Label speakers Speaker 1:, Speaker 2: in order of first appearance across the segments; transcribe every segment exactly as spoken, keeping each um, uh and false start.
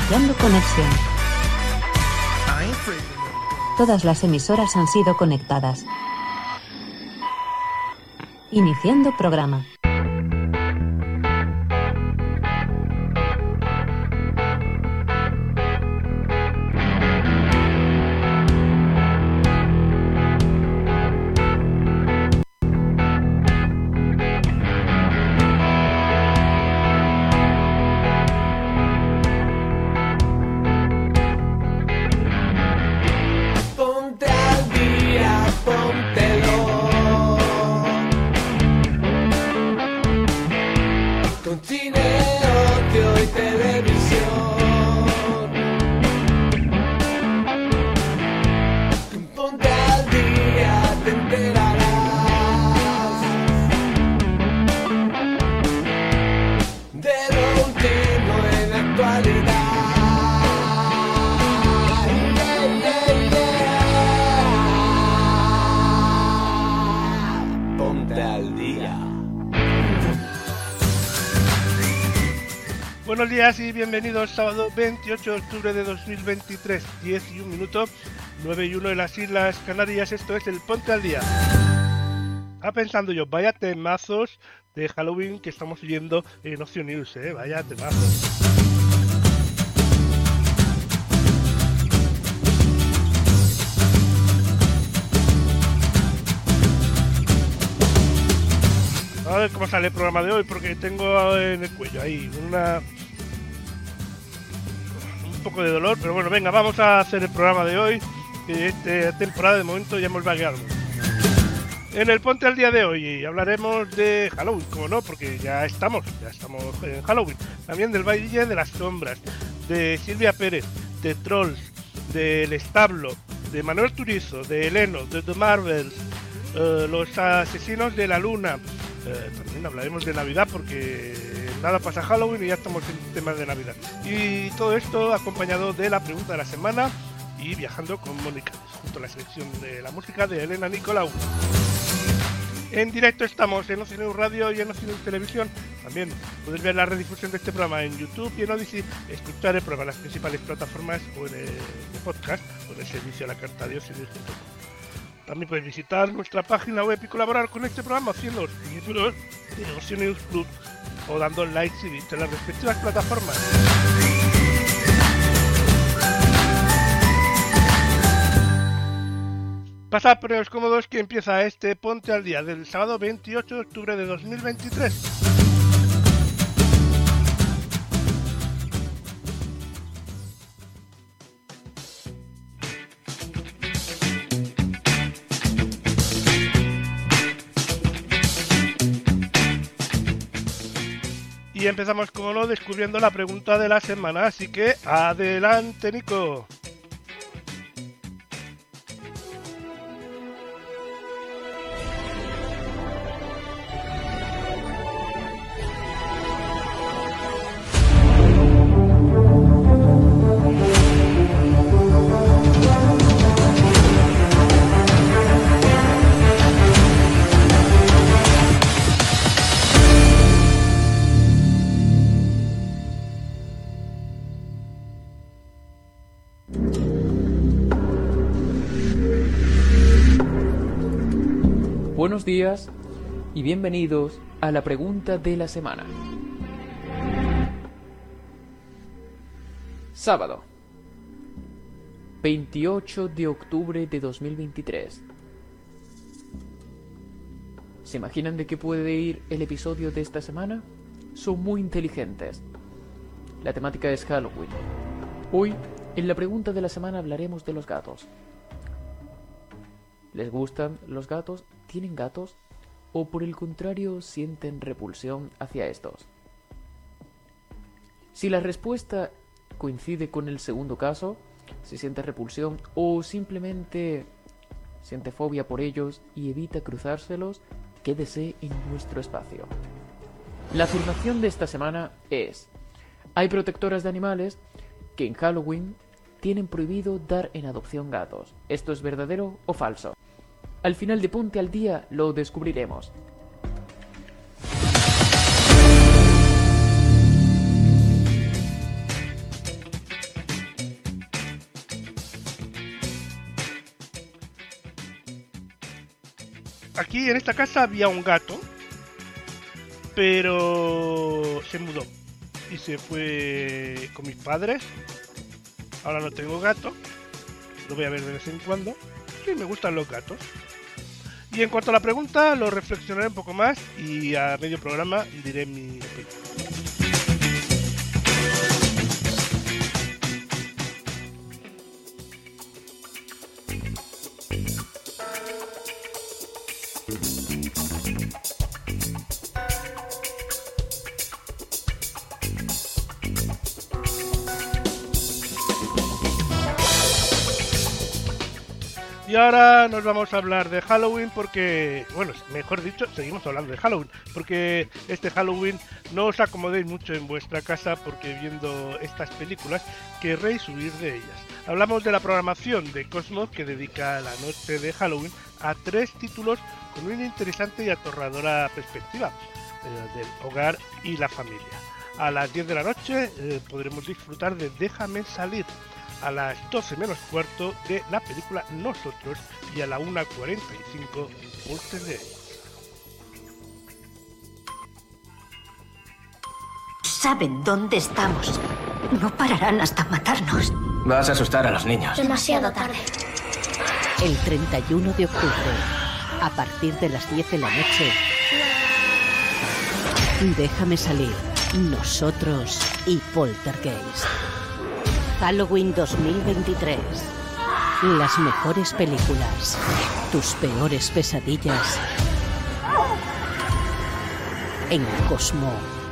Speaker 1: Iniciando conexión. Todas las emisoras han sido conectadas. Iniciando programa.
Speaker 2: Buenos días y bienvenidos sábado veintiocho de octubre de dos mil veintitrés, diez y un minuto, nueve y uno en las Islas Canarias. Esto es el Ponte al Día. Ah, pensando yo, vaya temazos de Halloween que estamos oyendo en Ocio News, eh, vaya temazos. A ver cómo sale el programa de hoy, porque tengo en el cuello ahí una... un poco de dolor, pero bueno, venga, vamos a hacer el programa de hoy, que esta temporada de momento ya hemos vagueado. En el Ponte al Día de hoy hablaremos de Halloween, como no, porque ya estamos, ya estamos en Halloween. También del Valle de las Sombras, de Silvia Pérez, de Trolls, del Establo, de Manuel Turizo, de Heleno, de The Marvels, uh, los Asesinos de la Luna. Eh, también hablaremos de Navidad porque nada pasa Halloween y ya estamos en temas de Navidad. Y todo esto acompañado de la pregunta de la semana y viajando con Mónica, junto a la selección de la música de Elena Nicolau. En directo estamos en Ocio News Radio y en Ocio News Televisión. También podéis ver la redifusión de este programa en YouTube y en Odyssey, escuchar el programa en las principales plataformas o en el podcast o en el servicio a la carta de Ocio News punto com. También podéis visitar nuestra página web y colaborar con este programa haciendo miembros de Ocio News Club o dando likes y bits en las respectivas plataformas. Pasad poneros cómodos que empieza este Ponte al Día del sábado veintiocho de octubre de dos mil veintitrés. Y empezamos, como no, descubriendo la pregunta de la semana, así que adelante, Nico.
Speaker 3: Buenos días y bienvenidos a la pregunta de la semana. Sábado, veintiocho de octubre de dos mil veintitrés. ¿Se imaginan de qué puede ir el episodio de esta semana? Son muy inteligentes. La temática es Halloween. Hoy, en la pregunta de la semana hablaremos de los gatos. ¿Les gustan los gatos? ¿Tienen gatos? ¿O por el contrario sienten repulsión hacia estos? Si la respuesta coincide con el segundo caso, si siente repulsión o simplemente siente fobia por ellos y evita cruzárselos, quédese en nuestro espacio. La afirmación de esta semana es: hay protectoras de animales que en Halloween tienen prohibido dar en adopción gatos. ¿Esto es verdadero o falso? Al final de Ponte al Día lo descubriremos.
Speaker 2: aquí en esta casa había un gato, pero se mudó y se fue con mis padres. Ahora no tengo gato, lo voy a ver de vez en cuando. Sí, me gustan los gatos. Y en cuanto a la pregunta, lo reflexionaré un poco más y a medio programa diré mi opinión. Y ahora nos vamos a hablar de Halloween porque, bueno, mejor dicho, seguimos hablando de Halloween, porque este Halloween no os acomodéis mucho en vuestra casa porque viendo estas películas querréis huir de ellas. Hablamos de la programación de Cosmos que dedica la noche de Halloween a tres títulos con una interesante y aterradora perspectiva eh, del hogar y la familia. A las diez de la noche eh, podremos disfrutar de Déjame salir. A las doce menos cuarto de la película Nosotros y a la una cuarenta y cinco Poltergeist.
Speaker 4: Saben dónde estamos. No pararán hasta matarnos.
Speaker 5: Vas a asustar a los niños.
Speaker 4: Demasiado tarde.
Speaker 6: El treinta y uno de octubre, a partir de las diez de la noche, Déjame salir, Nosotros y Poltergeist. Halloween dos mil veintitrés. Las mejores películas. Tus peores pesadillas. En Cosmo.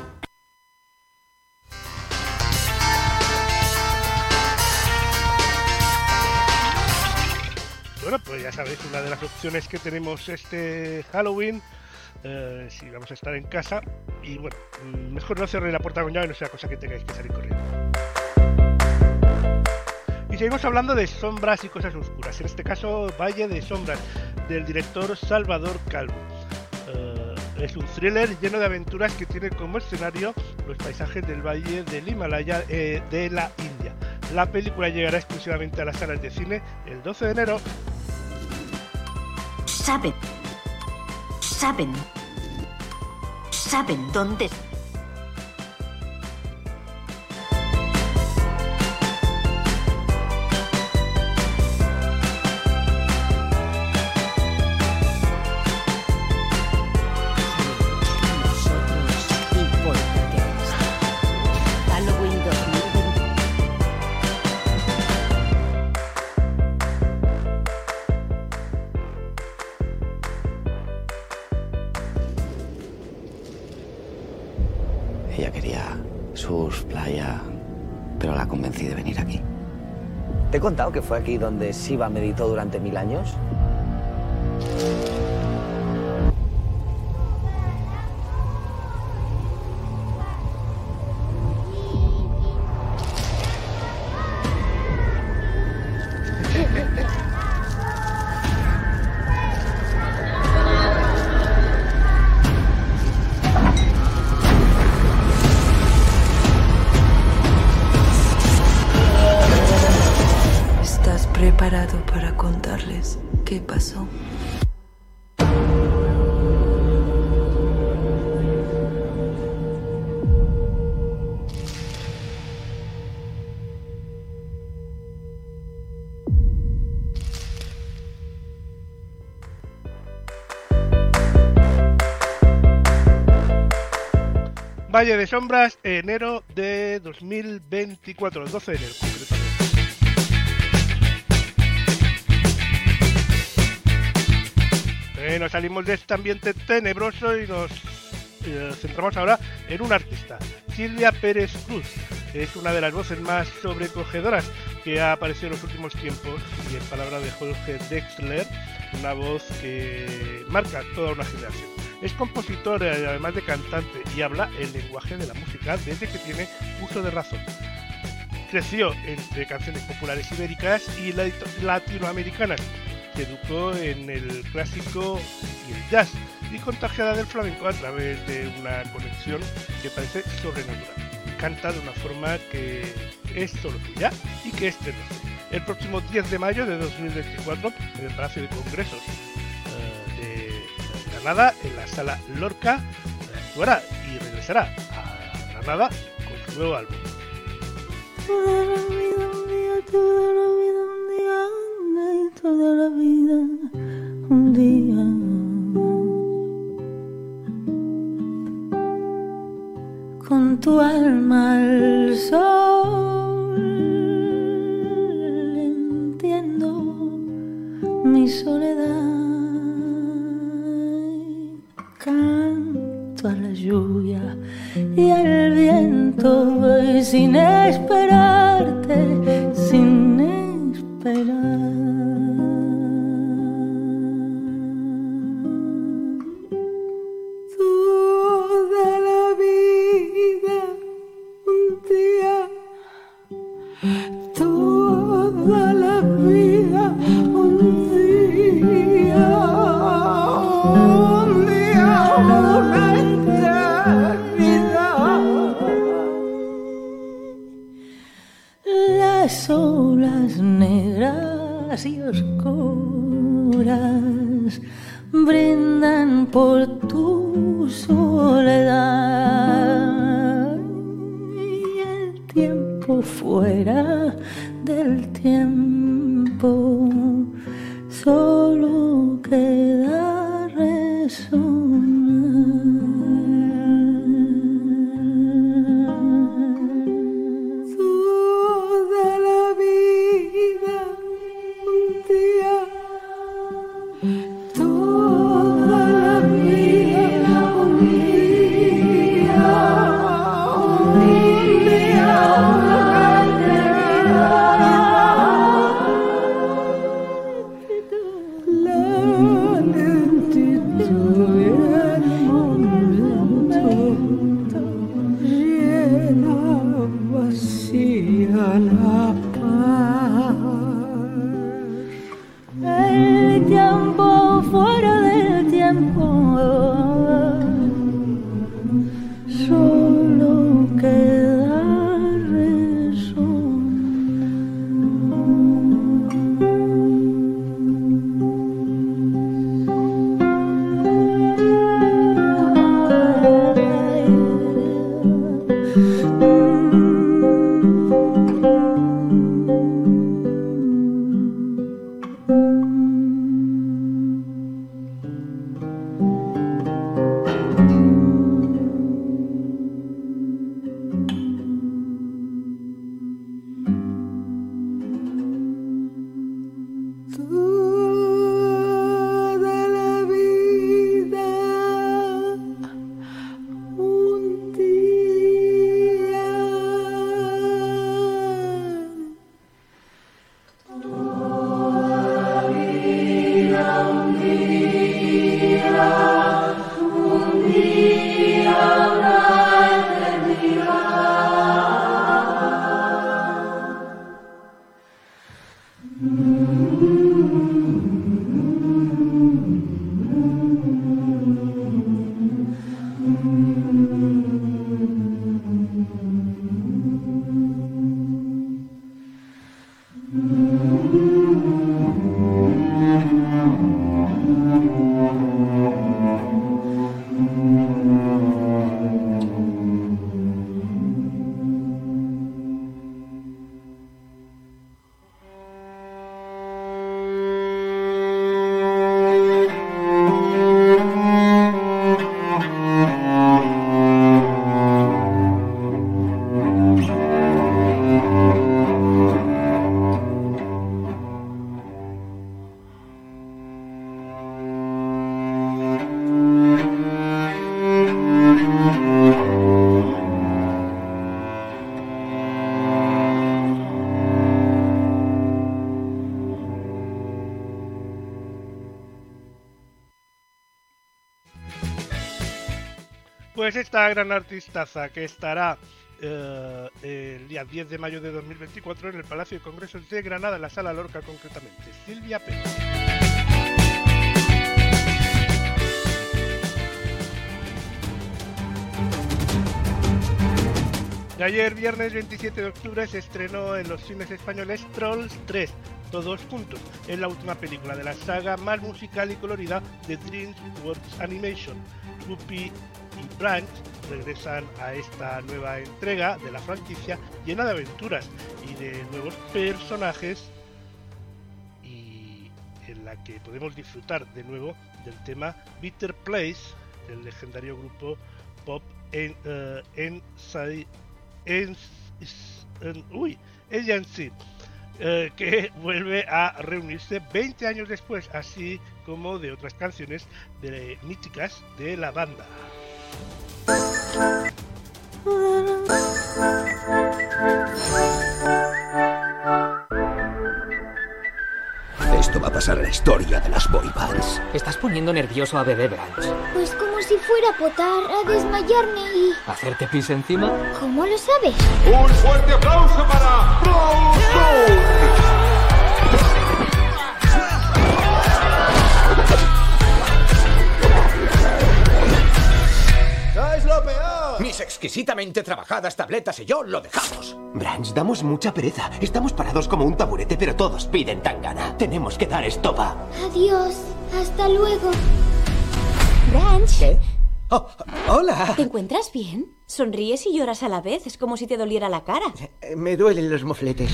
Speaker 2: Bueno, pues ya sabéis, una de las opciones que tenemos este Halloween, eh, si vamos a estar en casa, y bueno, mejor no cerréis la puerta con llave, no sea cosa que tengáis que salir corriendo. Y seguimos hablando de sombras y cosas oscuras, en este caso Valle de Sombras, del director Salvador Calvo. Uh, es un thriller lleno de aventuras que tiene como escenario los paisajes del Valle del Himalaya eh, de la India. La película llegará exclusivamente a las salas de cine el doce de enero.
Speaker 4: Saben, saben, saben dónde...
Speaker 5: Ella quería surf, playa, pero la convencí de venir aquí.
Speaker 7: ¿Te he contado que fue aquí donde Shiva meditó durante mil años?
Speaker 8: Preparado para contarles qué pasó.
Speaker 2: Valle de Sombras, enero de dos mil veinticuatro, doce de enero concretamente. Eh, nos salimos de este ambiente tenebroso y nos eh, centramos ahora en un artista. Silvia Pérez Cruz es una de las voces más sobrecogedoras que ha aparecido en los últimos tiempos y en palabras de Jorge Drexler, una voz que marca toda una generación. Es compositora y además de cantante y habla el lenguaje de la música desde que tiene uso de razón. Creció entre canciones populares ibéricas y latinoamericanas. Se educó en el clásico y el jazz y contagiada del flamenco a través de una conexión que parece sobrenatural. Canta de una forma que es solo suya y que es tenaz. El próximo diez de mayo de dos mil veinticuatro en el Palacio de Congresos uh, de Granada, en la Sala Lorca, actuará y regresará a Granada con su nuevo álbum.
Speaker 9: Toda la vida un día, toda la vida un día, toda la vida un día. Con tu alma al sol entiendo mi soledad. Canto a la lluvia y al viento y sin esperarte, sin esperar. Toda la vida un día, toda la vida un día, un día, una eternidad. Las olas negras y oscuras brindan por tu soledad y el tiempo fuera del tiempo solo queda resonar. Toda la vida un día, toda la vida un día, un día, una eternidad. La lentitud y el momento llena vacía la paz. El tiempo fuera del tiempo solo queda
Speaker 2: Pues esta gran artistaza que estará eh, el día diez de mayo de dos mil veinticuatro en el Palacio de Congresos de Granada, en la Sala Lorca concretamente, Silvia Pérez. Y ayer, viernes veintisiete de octubre, se estrenó en los cines españoles Trolls tres, todos juntos. Es la última película de la saga más musical y colorida de DreamWorks Animation. Whoopi y Branch regresan a esta nueva entrega de la franquicia llena de aventuras y de nuevos personajes, y en la que podemos disfrutar de nuevo del tema Bitter Place del legendario grupo pop en uh, en, en, en uy Agency, uh, que vuelve a reunirse veinte años después, así como de otras canciones de míticas de la banda.
Speaker 10: Esto va a pasar a la historia de las boy bands.
Speaker 11: Estás poniendo nervioso a Bebé Branch.
Speaker 12: Pues como si fuera a potar, a desmayarme y...
Speaker 11: ¿Hacerte pis encima?
Speaker 12: ¿Cómo lo sabes?
Speaker 13: ¡Un fuerte aplauso para Bronco!
Speaker 10: ¡Es lo peor! Mis exquisitamente trabajadas tabletas y yo lo dejamos.
Speaker 14: Branch, damos mucha pereza. Estamos parados como un taburete, pero todos piden tangana. Tenemos que dar estopa.
Speaker 12: Adiós. Hasta luego.
Speaker 15: Branch.
Speaker 14: ¿Qué? Oh, hola.
Speaker 15: ¿Te encuentras bien? Sonríes y lloras a la vez. Es como si te doliera la cara.
Speaker 14: Me duelen los mofletes.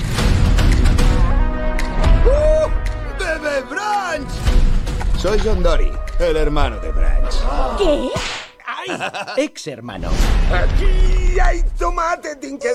Speaker 10: ¡Uh! ¡Bebé Branch! Soy John Dory, el hermano de Branch.
Speaker 15: ¿Qué?
Speaker 14: ¡Ay! Ex hermano.
Speaker 10: ¡Aquí hay tomate, Tinkers!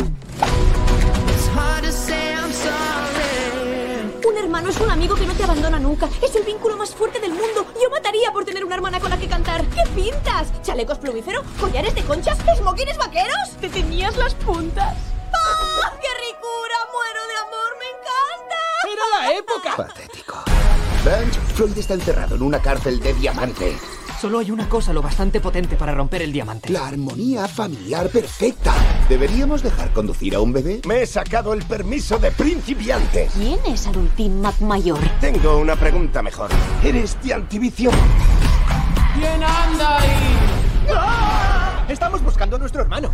Speaker 15: Un hermano es un amigo que no te abandona nunca. Es el vínculo más fuerte del mundo. Yo mataría por tener una hermana con la que cantar. ¿Qué pintas? ¿Chalecos plumífero? ¿Collares de conchas? ¿Smokines vaqueros? ¿Te tenías las puntas? ¡Ah! ¡Qué ricura! ¡Muero de amor! ¡Me encanta!
Speaker 11: ¡Era la época!
Speaker 10: Patético. Branch, Floyd está encerrado en una cárcel de diamante.
Speaker 11: Solo hay una cosa lo bastante potente para romper el diamante.
Speaker 10: La armonía familiar perfecta. ¿Deberíamos dejar conducir a un bebé? Me he sacado el permiso de principiante.
Speaker 15: ¿Quién es Adultín McMayor?
Speaker 10: Tengo una pregunta mejor. ¿Eres de antivicio?
Speaker 11: ¿Quién anda ahí?
Speaker 14: ¡Ah! Estamos buscando a nuestro hermano.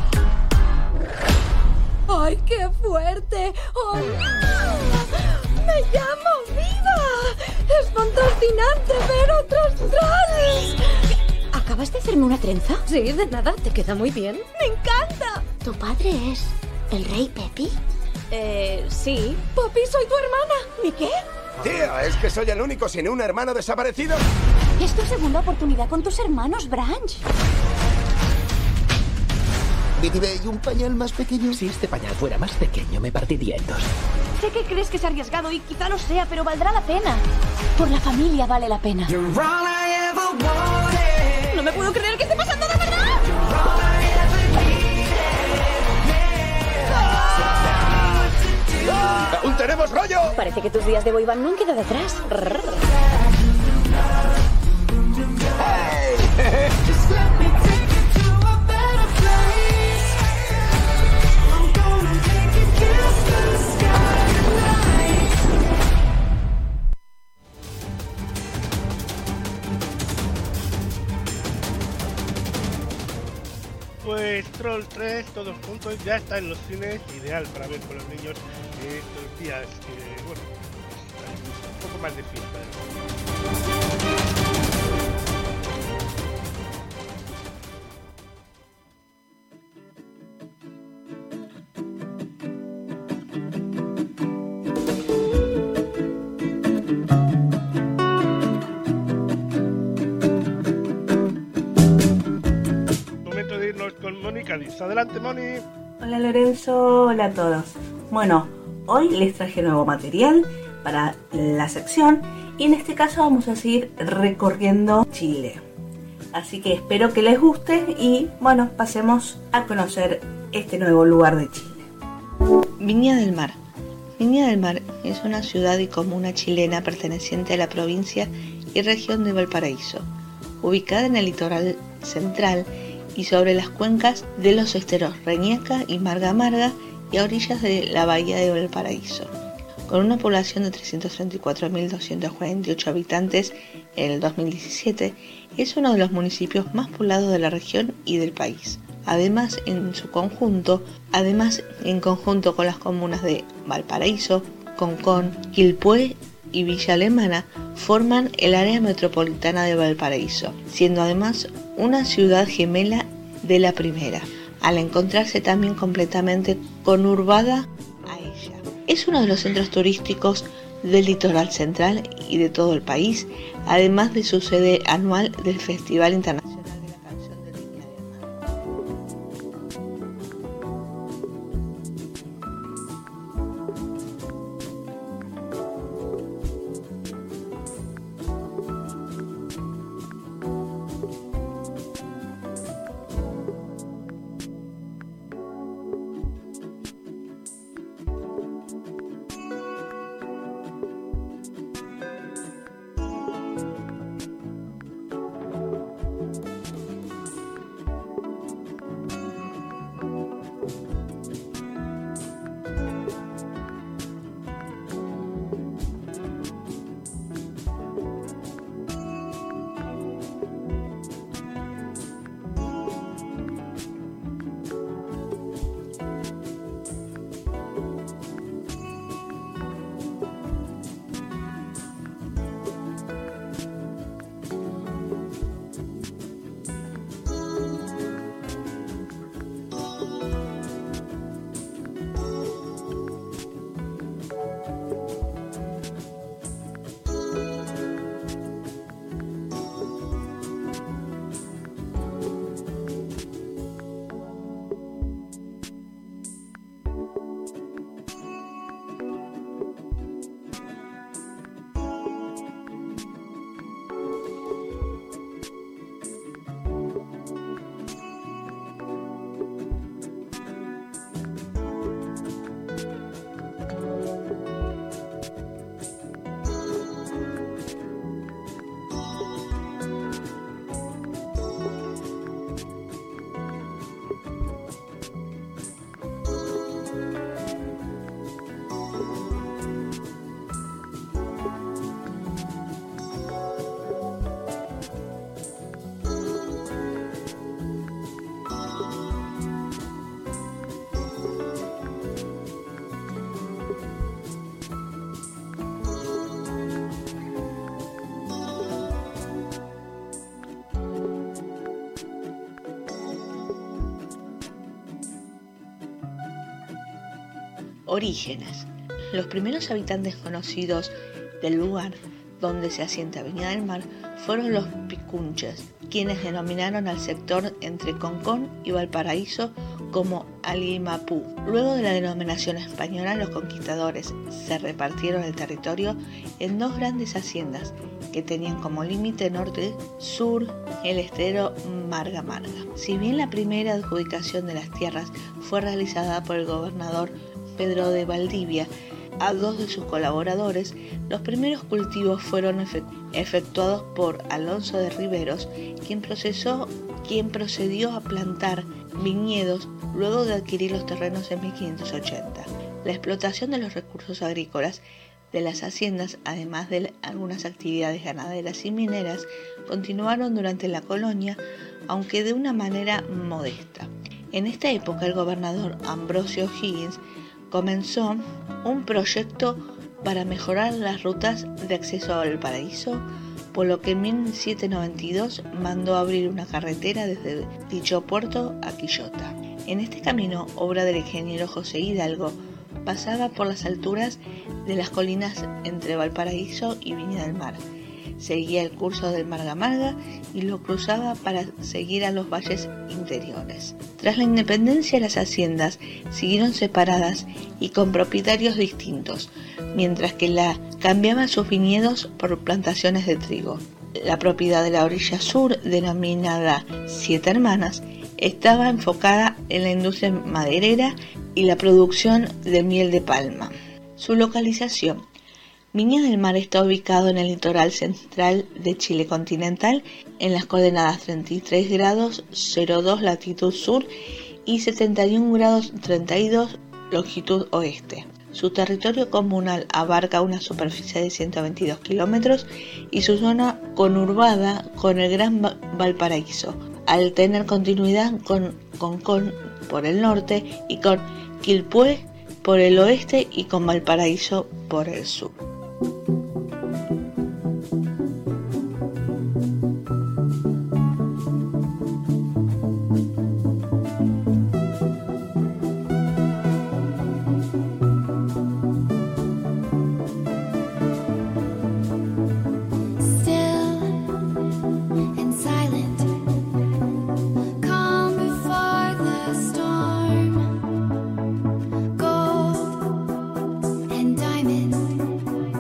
Speaker 15: ¡Ay, qué fuerte! ¡Oh! ¡Me llamo Viva! ¡Es fantascinante ver otros trolls! ¿Acabas de hacerme una trenza? Sí, de nada, te queda muy bien. ¡Me encanta!
Speaker 12: ¿Tu padre es el rey Pepi?
Speaker 15: Eh, sí. Papi, soy tu hermana. ¿Mi qué?
Speaker 10: Tío, ¿es que soy el único sin un hermano desaparecido?
Speaker 15: Es tu segunda oportunidad con tus hermanos, Branch.
Speaker 14: ¿Y un pañal más pequeño? Si este pañal fuera más pequeño, me partiría en dos.
Speaker 15: Sé que crees que es arriesgado y quizá lo sea, pero valdrá la pena. Por la familia vale la pena. No me puedo creer que esté pasando de verdad.
Speaker 10: ¡Aún tenemos rollo!
Speaker 15: Parece que tus días de boyband no han quedado atrás.
Speaker 10: ¡Hey!
Speaker 2: Pues Troll tres, todos juntos, ya está en los cines, ideal para ver con los niños eh, estos días que, bueno, un poco más de fiesta. Con Mónica Liz. Adelante, Moni.
Speaker 9: Hola Lorenzo, hola a todos. Bueno, hoy les traje nuevo material para la sección y en este caso vamos a seguir recorriendo Chile. Así que espero que les guste y bueno, pasemos a conocer este nuevo lugar de Chile.
Speaker 16: Viña del Mar. Viña del Mar es una ciudad y comuna chilena perteneciente a la provincia y región de Valparaíso, ubicada en el litoral central y sobre las cuencas de los esteros Reñaca y Marga Marga y a orillas de la bahía de Valparaíso. Con una población de trescientos treinta y cuatro mil doscientos cuarenta y ocho habitantes en el dos mil diecisiete, es uno de los municipios más poblados de la región y del país. Además, en su conjunto, además en conjunto con las comunas de Valparaíso, Concón, Quilpué y Villa Alemana forman el área metropolitana de Valparaíso, siendo además una ciudad gemela de la primera, al encontrarse también completamente conurbada a ella. Es uno de los centros turísticos del litoral central y de todo el país, además de su sede anual del Festival Internacional. Orígenes. Los primeros habitantes conocidos del lugar donde se asienta Viña del Mar fueron los picunches, quienes denominaron al sector entre Concón y Valparaíso como Alimapú. Luego de la denominación española, los conquistadores se repartieron el territorio en dos grandes haciendas que tenían como límite norte-sur el estero Marga Marga. Si bien la primera adjudicación de las tierras fue realizada por el gobernador Pedro de Valdivia a dos de sus colaboradores, los primeros cultivos fueron efectuados por Alonso de Riveros, quien, procesó, quien procedió a plantar viñedos luego de adquirir los terrenos en mil quinientos ochenta. La explotación de los recursos agrícolas de las haciendas, además de algunas actividades ganaderas y mineras, continuaron durante la colonia, aunque de una manera modesta. En esta época, el gobernador Ambrosio O'Higgins comenzó un proyecto para mejorar las rutas de acceso a Valparaíso, por lo que en mil setecientos noventa y dos mandó abrir una carretera desde dicho puerto a Quillota. En este camino, obra del ingeniero José Hidalgo, pasaba por las alturas de las colinas entre Valparaíso y Viña del Mar. Seguía el curso del Marga Marga y lo cruzaba para seguir a los valles interiores. Tras la independencia, las haciendas siguieron separadas y con propietarios distintos, mientras que la cambiaban sus viñedos por plantaciones de trigo. La propiedad de la orilla sur, denominada Siete Hermanas, estaba enfocada en la industria maderera y la producción de miel de palma. Su localización. Viña del Mar está ubicado en el litoral central de Chile continental, en las coordenadas treinta y tres grados cero dos latitud sur y setenta y un grados treinta y dos longitud oeste. Su territorio comunal abarca una superficie de ciento veintidós kilómetros y su zona conurbada con el Gran Valparaíso, al tener continuidad con Concón por el norte y con Quilpué por el oeste y con Valparaíso por el sur.
Speaker 17: Diamond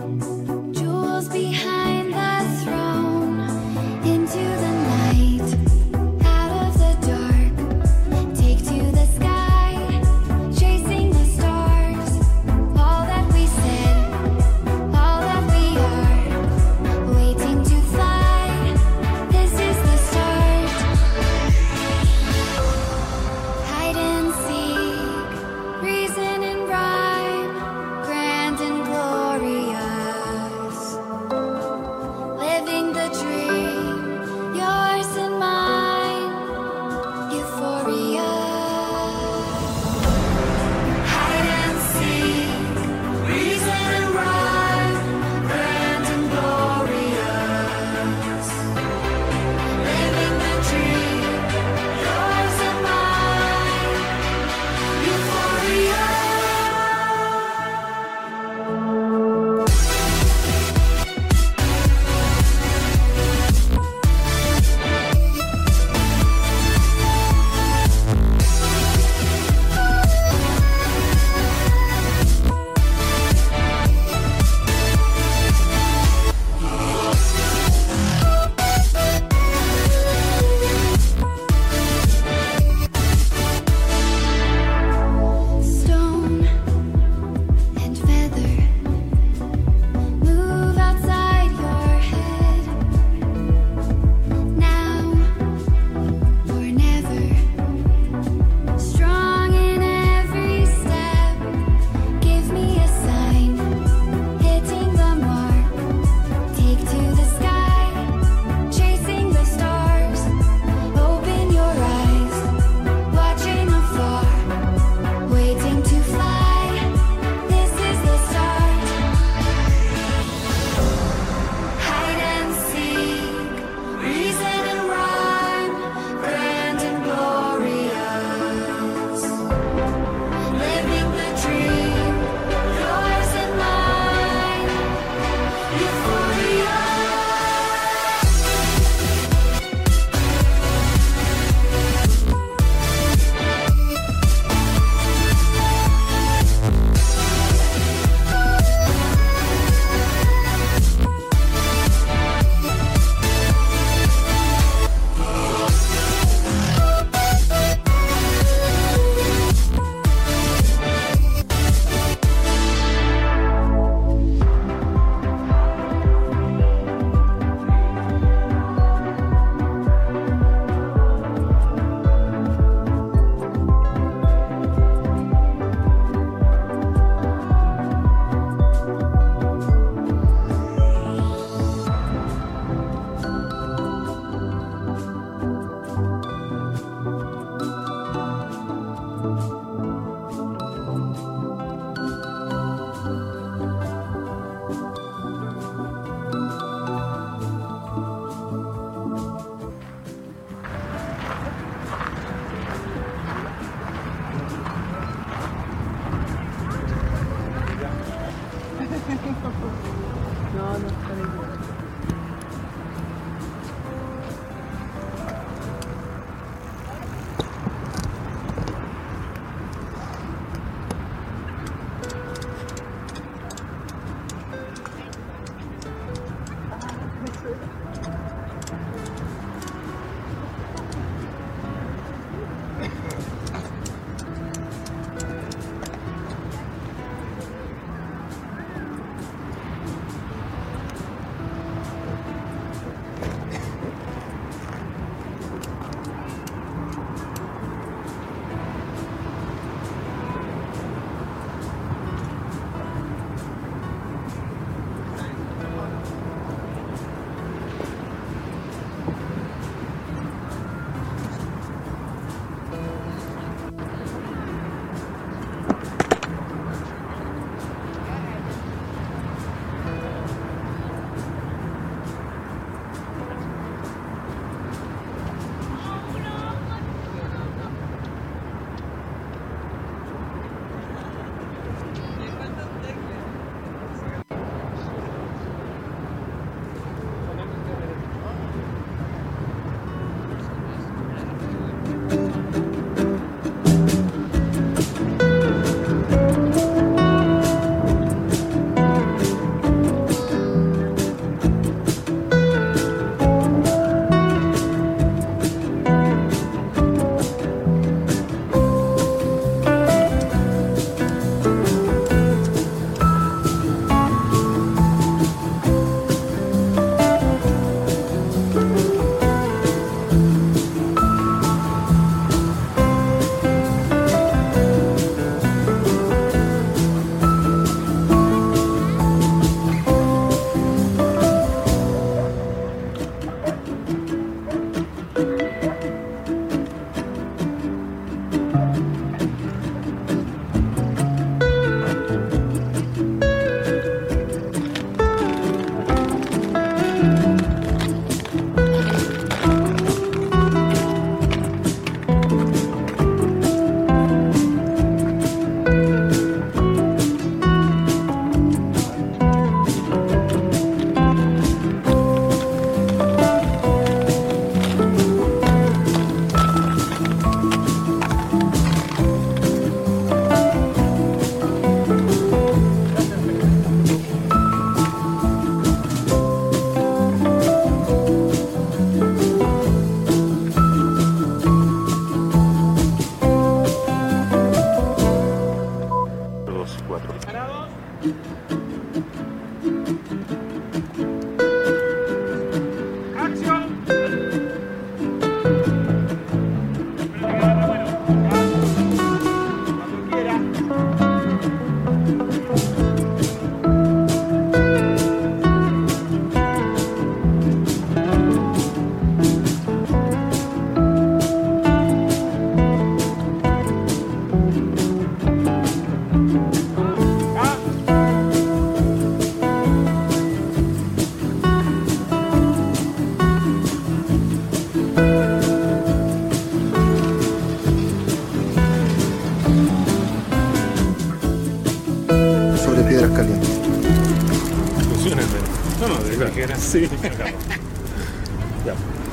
Speaker 17: Sí, ya.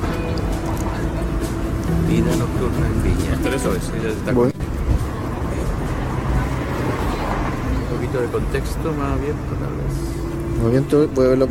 Speaker 17: Vida nocturna en Viña. Pero eso es, ya está. Voy. Un poquito de contexto más abierto, tal vez.
Speaker 18: Movimiento, voy a verlo.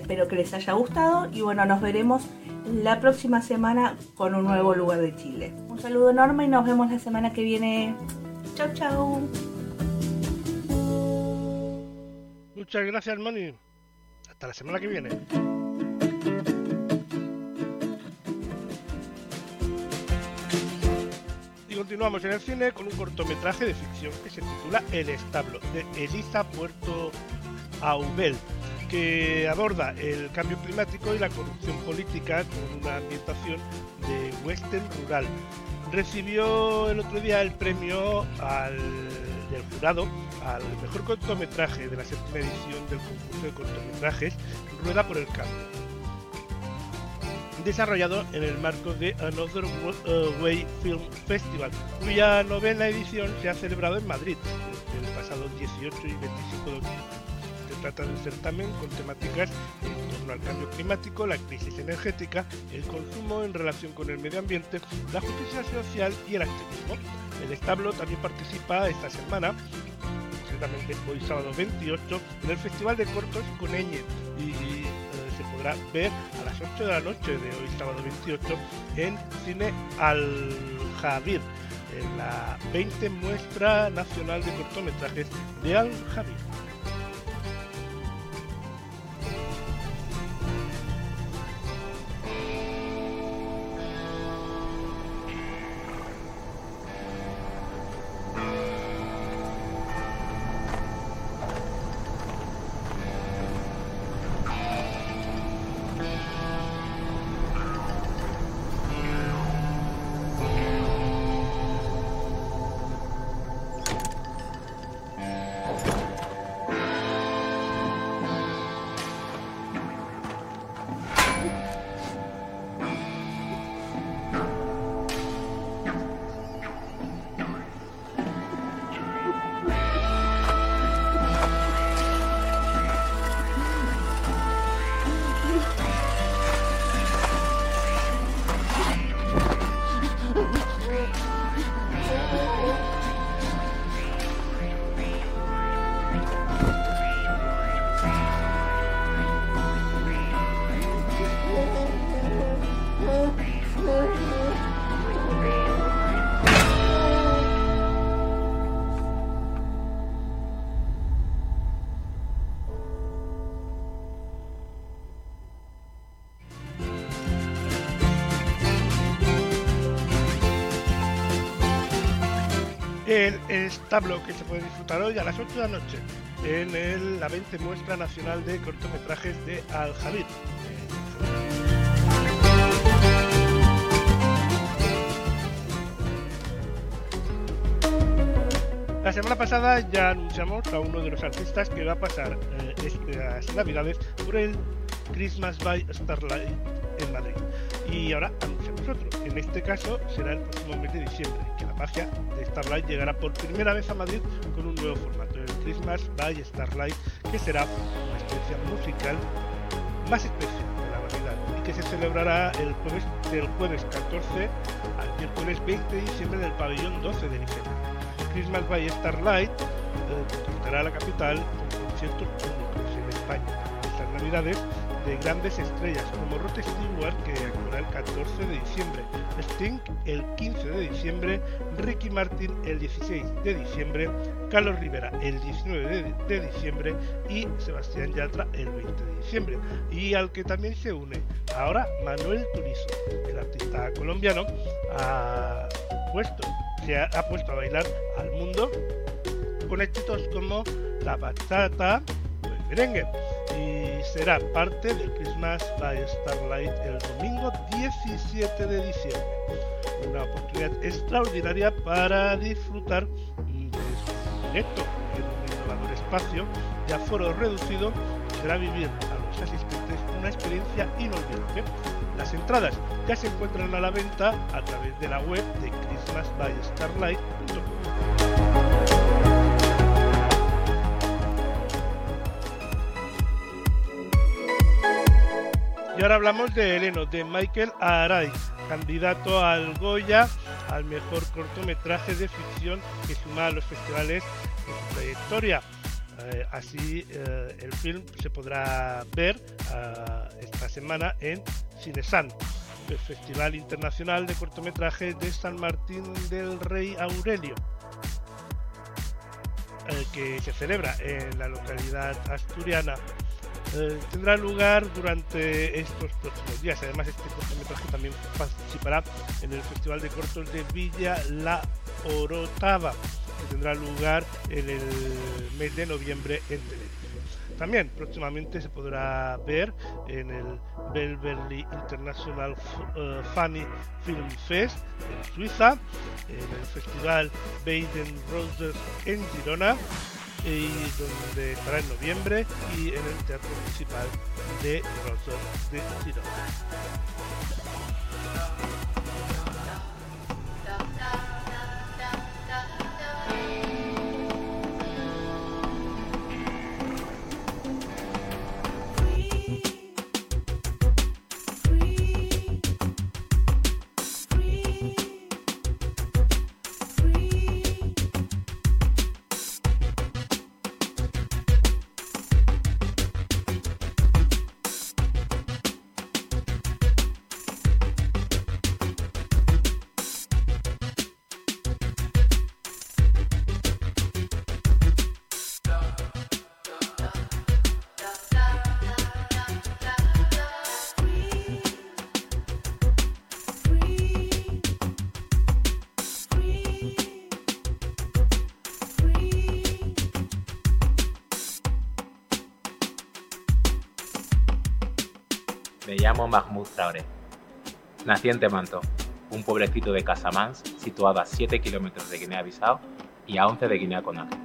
Speaker 9: espero que les haya gustado y bueno, nos veremos la próxima semana con un nuevo lugar de Chile. Un saludo enorme y nos vemos la semana que viene. Chau, chau.
Speaker 2: Muchas gracias, Moni. Hasta la semana que viene. Y continuamos en el cine con un cortometraje de ficción que se titula El establo, de Elisa Puerto Aubel, que aborda el cambio climático y la corrupción política con una ambientación de western rural. Recibió el otro día el premio al, del jurado al mejor cortometraje de la séptima edición del concurso de cortometrajes Rueda por el Cambio, desarrollado en el marco de Another Way Film Festival, cuya novena edición se ha celebrado en Madrid el pasado dieciocho y veinticinco de octubre. Se trata de un certamen con temáticas en torno al cambio climático, la crisis energética, el consumo en relación con el medio ambiente, la justicia social y el activismo. El establo también participa esta semana, concretamente hoy sábado veintiocho, en el Festival de Cortos Coneñe y eh, se podrá ver a las ocho de la noche de hoy sábado veintiocho en Cine Al Javier, en la veinte Muestra Nacional de Cortometrajes de Al Javier. El establo, que se puede disfrutar hoy a las ocho de la noche en el, la veinte Muestra Nacional de Cortometrajes de Al Javier. La semana pasada ya anunciamos a uno de los artistas que va a pasar eh, estas navidades por el Christmas by Starlight en Madrid. Y ahora anunciamos otro. En este caso será el próximo mes de diciembre, que la magia de Starlight llegará por primera vez a Madrid con un nuevo formato, el Christmas by Starlight, que será una experiencia musical más especial de la variedad y que se celebrará el jueves, del jueves catorce al miércoles veinte de diciembre en el pabellón doce de diciembre. Christmas by Starlight eh, conquistará la capital con conciertos únicos en España estas navidades de grandes estrellas como Rod Stewart, que actuará el catorce de diciembre, Sting el quince de diciembre, Ricky Martin el dieciséis de diciembre, Carlos Rivera el diecinueve de, de diciembre y Sebastián Yatra el veinte de diciembre. Y al que también se une ahora Manuel Turizo, el artista colombiano, ha puesto, se ha, ha puesto a bailar al mundo con éxitos como La Bachata o el merengue. Y será parte del Christmas by Starlight el domingo diecisiete de diciembre. Una oportunidad extraordinaria para disfrutar de su directo en un innovador espacio de aforo reducido que será vivir a los asistentes una experiencia inolvidable. Las entradas ya se encuentran a la venta a través de la web de christmas by starlight punto com. Y ahora hablamos de Heleno, de Michael Arai, candidato al Goya, al mejor cortometraje de ficción que suma a los festivales de su trayectoria. Eh, así eh, el film se podrá ver uh, esta semana en Cinesan, el Festival Internacional de Cortometrajes de San Martín del Rey Aurelio, eh, que se celebra en la localidad asturiana. Eh, tendrá lugar durante estos próximos días. Además, este cortometraje también participará en el Festival de Cortos de Villa La Orotava, que tendrá lugar en el mes de noviembre en Tenerife. También próximamente se podrá ver en el Beverly International uh, Funny Film Fest en Suiza, en el Festival Baden Roses en Girona, y donde estará en noviembre, y en el Teatro Municipal de Roses de Girona.
Speaker 18: Me llamo Mahmoud Traoré. Nací en Temanto, un pueblecito de Casamance situado a siete kilómetros de Guinea-Bissau y a once de Guinea-Conakry.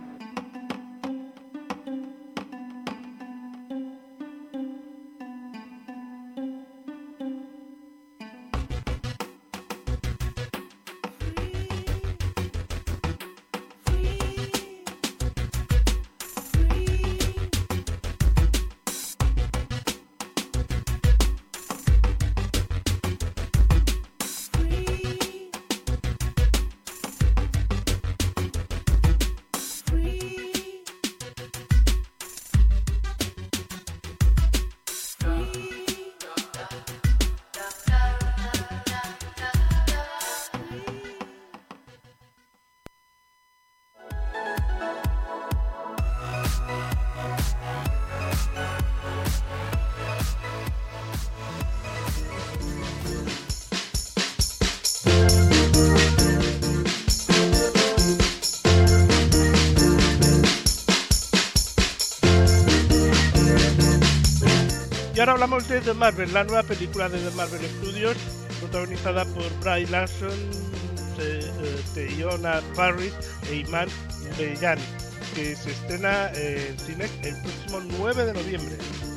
Speaker 2: Y ahora hablamos de The Marvel, la nueva película de The Marvel Studios, protagonizada por Brie Larson, Teyonah Parris e Iman Vellani, que se estrena en cines el próximo nueve de noviembre.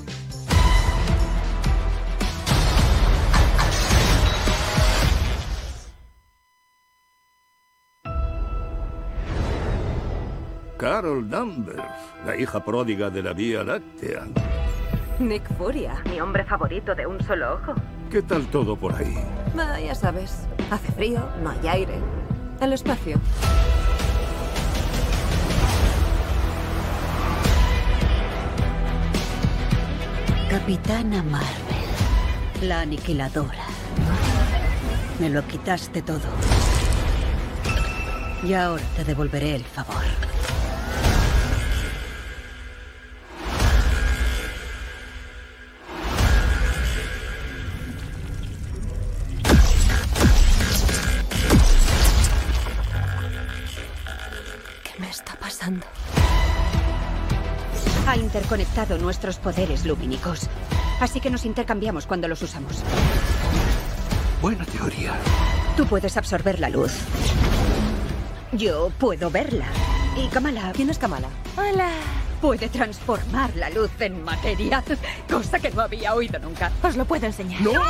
Speaker 19: Carol Danvers, la hija pródiga de la Vía Láctea.
Speaker 20: Nick Furia, mi hombre favorito de un solo ojo.
Speaker 19: ¿Qué tal todo por ahí?
Speaker 20: Ah, ya sabes, hace frío, no hay aire. El espacio.
Speaker 4: Capitana Marvel, la aniquiladora. Me lo quitaste todo. Y ahora te devolveré el favor.
Speaker 20: Ha interconectado nuestros poderes lumínicos, así que nos intercambiamos cuando los usamos.
Speaker 19: Buena teoría.
Speaker 20: Tú puedes absorber la luz. Yo puedo verla. Y Kamala... ¿Quién es Kamala? Hola. Puede transformar la luz en materia, cosa que no había oído nunca. Os lo puedo enseñar.
Speaker 19: ¡No!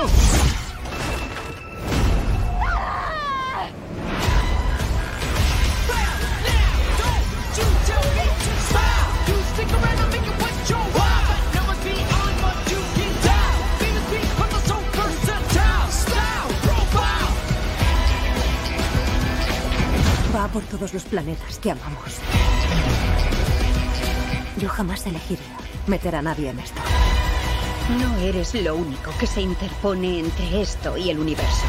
Speaker 20: Va por todos los planetas que amamos. Yo jamás elegiría meter a nadie en esto.
Speaker 4: No eres lo único que se interpone entre esto y el universo.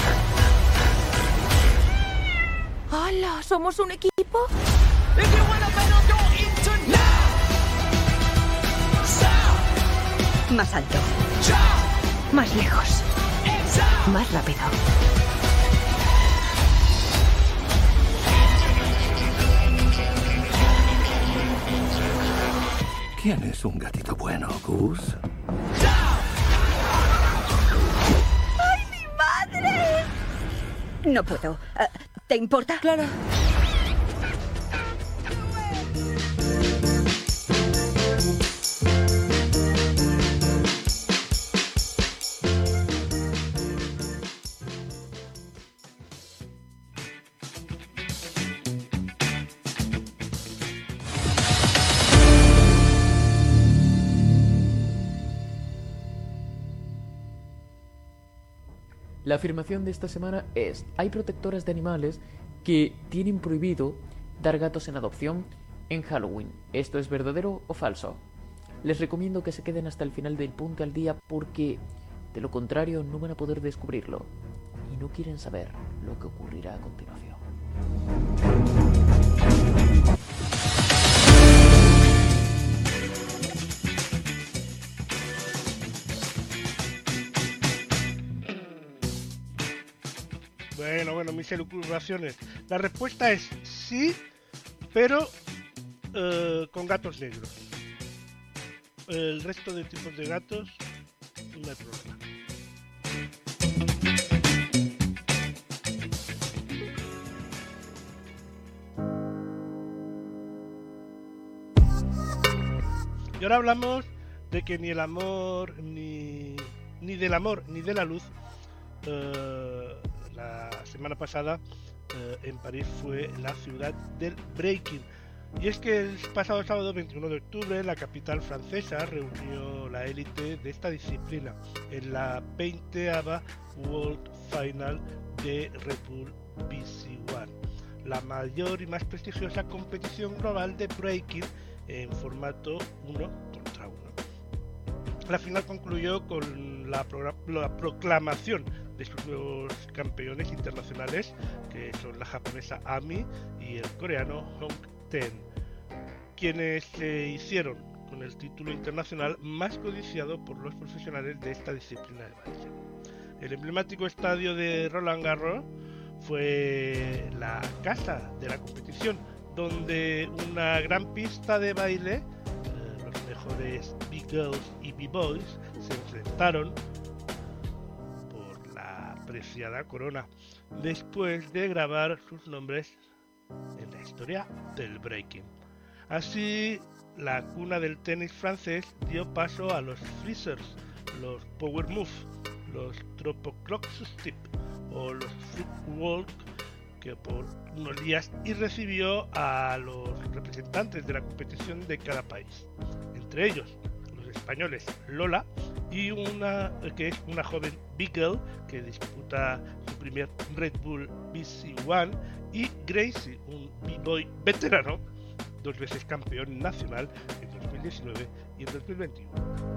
Speaker 15: ¡Hala! ¿Somos un equipo?
Speaker 4: Más alto. Más lejos. Más rápido.
Speaker 19: ¿Quién es un gatito bueno, Gus?
Speaker 4: ¡Ay, mi madre! No puedo. Uh, ¿Te importa?
Speaker 15: Claro.
Speaker 3: La afirmación de esta semana es: hay protectoras de animales que tienen prohibido dar gatos en adopción en Halloween. ¿Esto es verdadero o falso? Les recomiendo que se queden hasta el final del punto al día, porque de lo contrario no van a poder descubrirlo y no quieren saber lo que ocurrirá a continuación.
Speaker 2: Bueno, bueno, mis elucubraciones. La respuesta es sí, pero eh, con gatos negros. El resto de tipos de gatos no hay problema. Y ahora hablamos de que ni el amor, ni, ni del amor, ni de la luz, eh, la semana pasada eh, en París fue la ciudad del breaking. Y es que el pasado sábado veintiuno de octubre la capital francesa reunió la élite de esta disciplina en la veinteava World Final de Red Bull B C uno, la mayor y más prestigiosa competición global de breaking en formato uno contra uno. La final concluyó con la, la proclamación de sus nuevos campeones internacionales, que son la japonesa Ami y el coreano Hong Ten, quienes se hicieron con el título internacional más codiciado por los profesionales de esta disciplina de baile. El emblemático estadio de Roland Garros fue la casa de la competición, donde una gran pista de baile, eh, los mejores B-Girls y B-Boys se enfrentaron por la preciada corona, después de grabar sus nombres en la historia del breaking. Así, la cuna del tenis francés dio paso a los freezers, los power move, los tropoclock step o los footwork, que por unos días, y recibió a los representantes de la competición de cada país, entre ellos los españoles Lola y una que es una joven big girl que disputa su primer Red Bull B C uno, y Gracie, un b-boy veterano, dos veces campeón nacional en dos mil diecinueve y en dos mil veintiuno.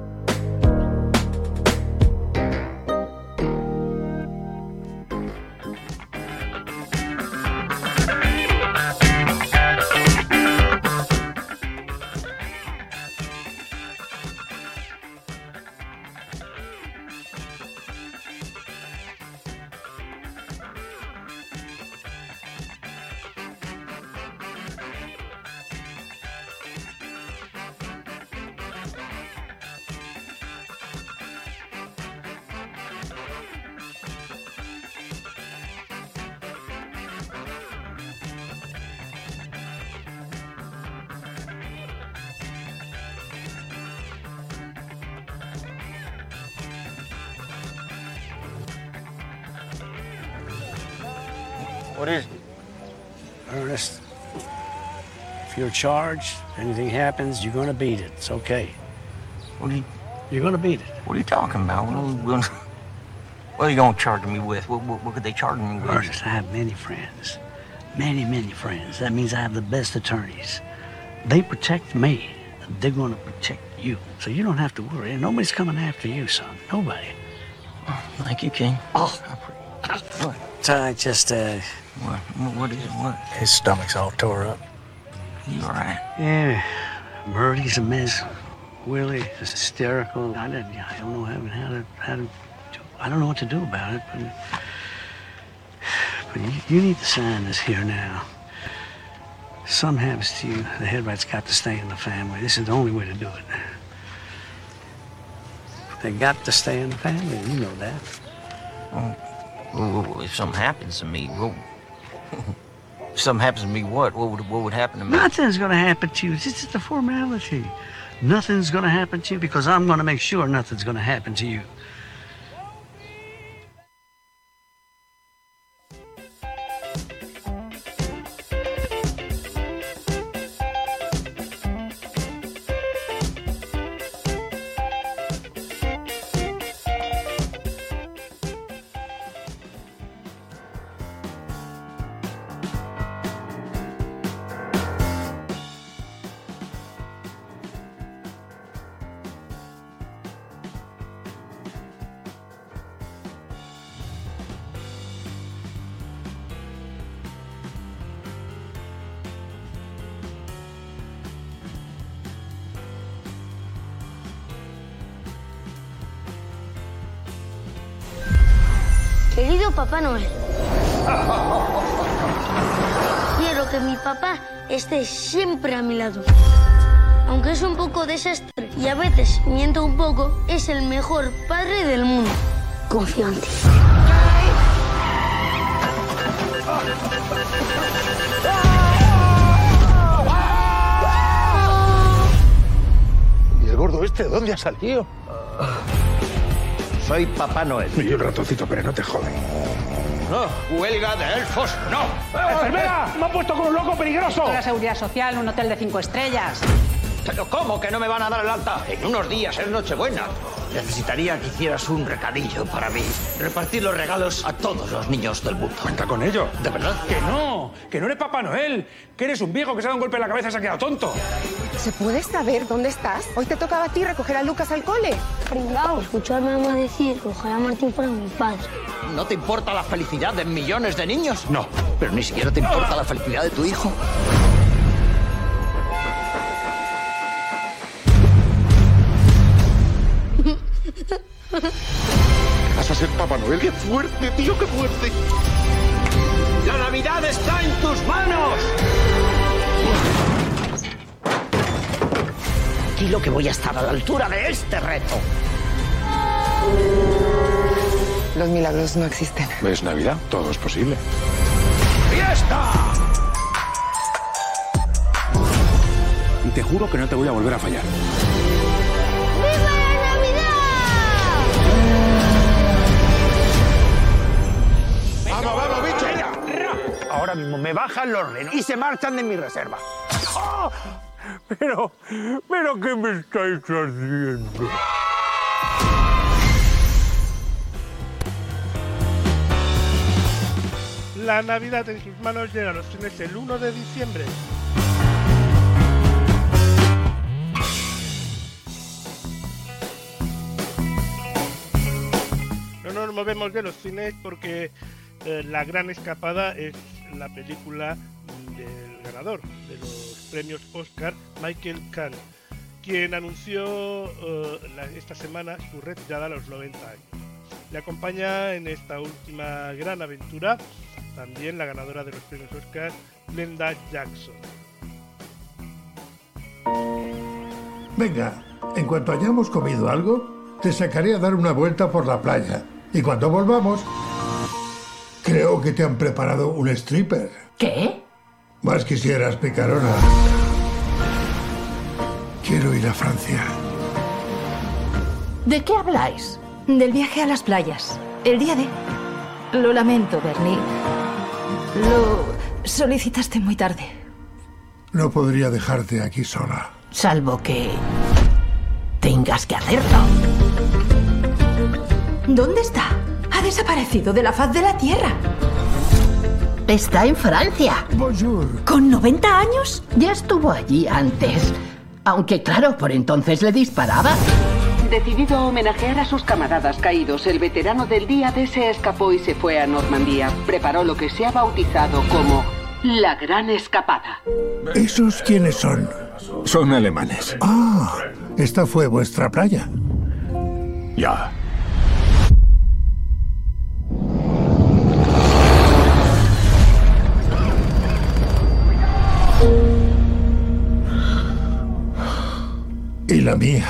Speaker 21: What is it? Ernest, if you're charged, anything happens, you're gonna beat it. It's okay.
Speaker 22: What are you...
Speaker 21: You're gonna beat it.
Speaker 22: What are you talking about? What are you gonna, what are you gonna charge me with? What, what, what could they charge me with?
Speaker 21: Ernest, I have many friends. Many, many friends. That means I have the best attorneys. They protect me. they're going to protect you. So you don't have to worry. Nobody's coming after you, son. Nobody.
Speaker 22: Oh, thank you, King.
Speaker 21: Oh. So I just, uh...
Speaker 22: What? What is it? What?
Speaker 21: His stomach's all tore up.
Speaker 22: You all right?
Speaker 21: Yeah. Murdy's a mess. Willie is hysterical. I don't, I don't know how to, how to do, I don't know what to do about it, but, but you, you need to sign this here now. If something happens to you, the headwright's got to stay in the family. This is the only way to do it. They got to stay in the family, you know that.
Speaker 22: Oh, well, if something happens to me, well, if something happens to me, what? What would, what would happen to me?
Speaker 21: Nothing's gonna happen to you. It's just a formality. Nothing's gonna happen to you because I'm gonna make sure nothing's gonna happen to you.
Speaker 12: Querido Papá Noel, quiero que mi papá esté siempre a mi lado. Aunque es un poco desastre y a veces miento un poco, es el mejor padre del mundo. Confío en ti.
Speaker 10: ¿Y el gordo este de dónde ha salido?
Speaker 1: Soy Papá Noel.
Speaker 10: Y un ratoncito, pero no te joden.
Speaker 1: No, huelga de elfos, no.
Speaker 10: ¡Eh, enfermera! ¡Me han puesto con un loco peligroso!
Speaker 6: La seguridad social, un hotel de cinco estrellas.
Speaker 1: ¿Pero cómo que no me van a dar el alta? En unos días es Nochebuena. Necesitaría que hicieras un recadillo para mí. Repartir los regalos a todos los niños del mundo.
Speaker 10: ¿Cuenta con ello?
Speaker 1: ¿De verdad?
Speaker 10: Que no, que no eres Papá Noel. Que eres un viejo que se ha dado un golpe en la cabeza y se ha quedado tonto.
Speaker 6: ¿Se puede saber dónde estás? Hoy te tocaba a ti recoger a Lucas al cole.
Speaker 12: Pringao, escuché a mi mamá decir que ojalá Martín fuera mi padre.
Speaker 1: ¿No te importa la felicidad de millones de niños?
Speaker 10: No.
Speaker 1: ¿Pero ni siquiera te importa la felicidad de tu hijo?
Speaker 10: ¿Vas a ser Papá Noel? ¡Qué fuerte, tío, qué fuerte!
Speaker 1: ¡La Navidad está en tus manos! Tranquilo que voy a estar a la altura de este reto.
Speaker 6: Los milagros no existen.
Speaker 10: ¿Ves Navidad? Todo es posible.
Speaker 1: ¡Fiesta!
Speaker 10: Y te juro que no te voy a volver a fallar.
Speaker 1: ¡Vamos, vamos, bicho! Ahora mismo me bajan los renos y se marchan de mi reserva.
Speaker 10: ¡Oh! Pero, pero, ¿qué me estáis haciendo?
Speaker 2: La Navidad en sus manos llega a los cines el uno de diciembre. No nos movemos de los cines porque eh, La Gran Escapada es la película del ganador de los premios Oscar, Michael Caine, quien anunció uh, la, esta semana su retirada a los noventa años. Le acompaña en esta última gran aventura también la ganadora de los premios Oscar, Glenda Jackson.
Speaker 23: Venga, en cuanto hayamos comido algo, te sacaré a dar una vuelta por la playa. Y cuando volvamos, creo que te han preparado un stripper.
Speaker 6: ¿Qué?
Speaker 23: Más quisieras, picarona. Quiero ir a Francia.
Speaker 6: ¿De qué habláis? Del viaje a las playas. El día de... Lo lamento, Bernie. Lo solicitaste muy tarde.
Speaker 23: No podría dejarte aquí sola.
Speaker 6: Salvo que... tengas que hacerlo. ¿Dónde está? Ha desaparecido de la faz de la Tierra. Está en Francia.
Speaker 23: Bonjour.
Speaker 6: ¿Con noventa años? Ya estuvo allí antes.
Speaker 5: Aunque claro, por entonces le disparaba.
Speaker 7: Decidido a homenajear a sus camaradas caídos, el veterano del día D se escapó y se fue a Normandía. Preparó lo que se ha bautizado como la Gran Escapada.
Speaker 23: ¿Esos quiénes son?
Speaker 10: Son alemanes.
Speaker 23: Ah, esta fue vuestra playa.
Speaker 10: Ya.
Speaker 23: Y la mía.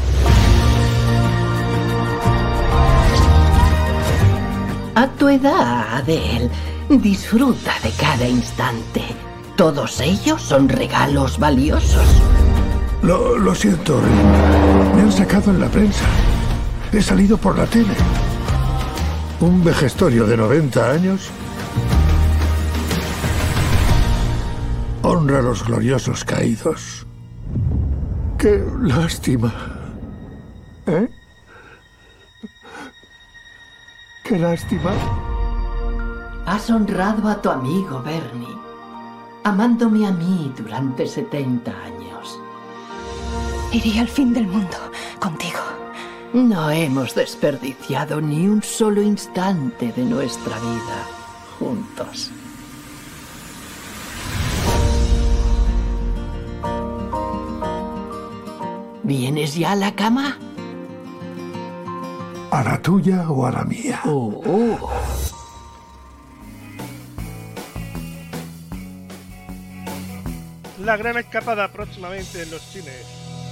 Speaker 5: A tu edad, Adele, disfruta de cada instante. Todos ellos son regalos valiosos.
Speaker 23: Lo, lo siento, Rin. Me han sacado en la prensa. He salido por la tele. Un vejestorio de noventa años honra a los gloriosos caídos. ¡Qué lástima! ¿Eh? ¡Qué lástima!
Speaker 5: Has honrado a tu amigo, Bernie, amándome a mí durante setenta años.
Speaker 6: Iría al fin del mundo contigo.
Speaker 5: No hemos desperdiciado ni un solo instante de nuestra vida juntos. ¿Vienes ya a la cama?
Speaker 23: ¿A la tuya o a la mía?
Speaker 5: Oh, oh.
Speaker 2: La Gran Escapada próximamente en los cines.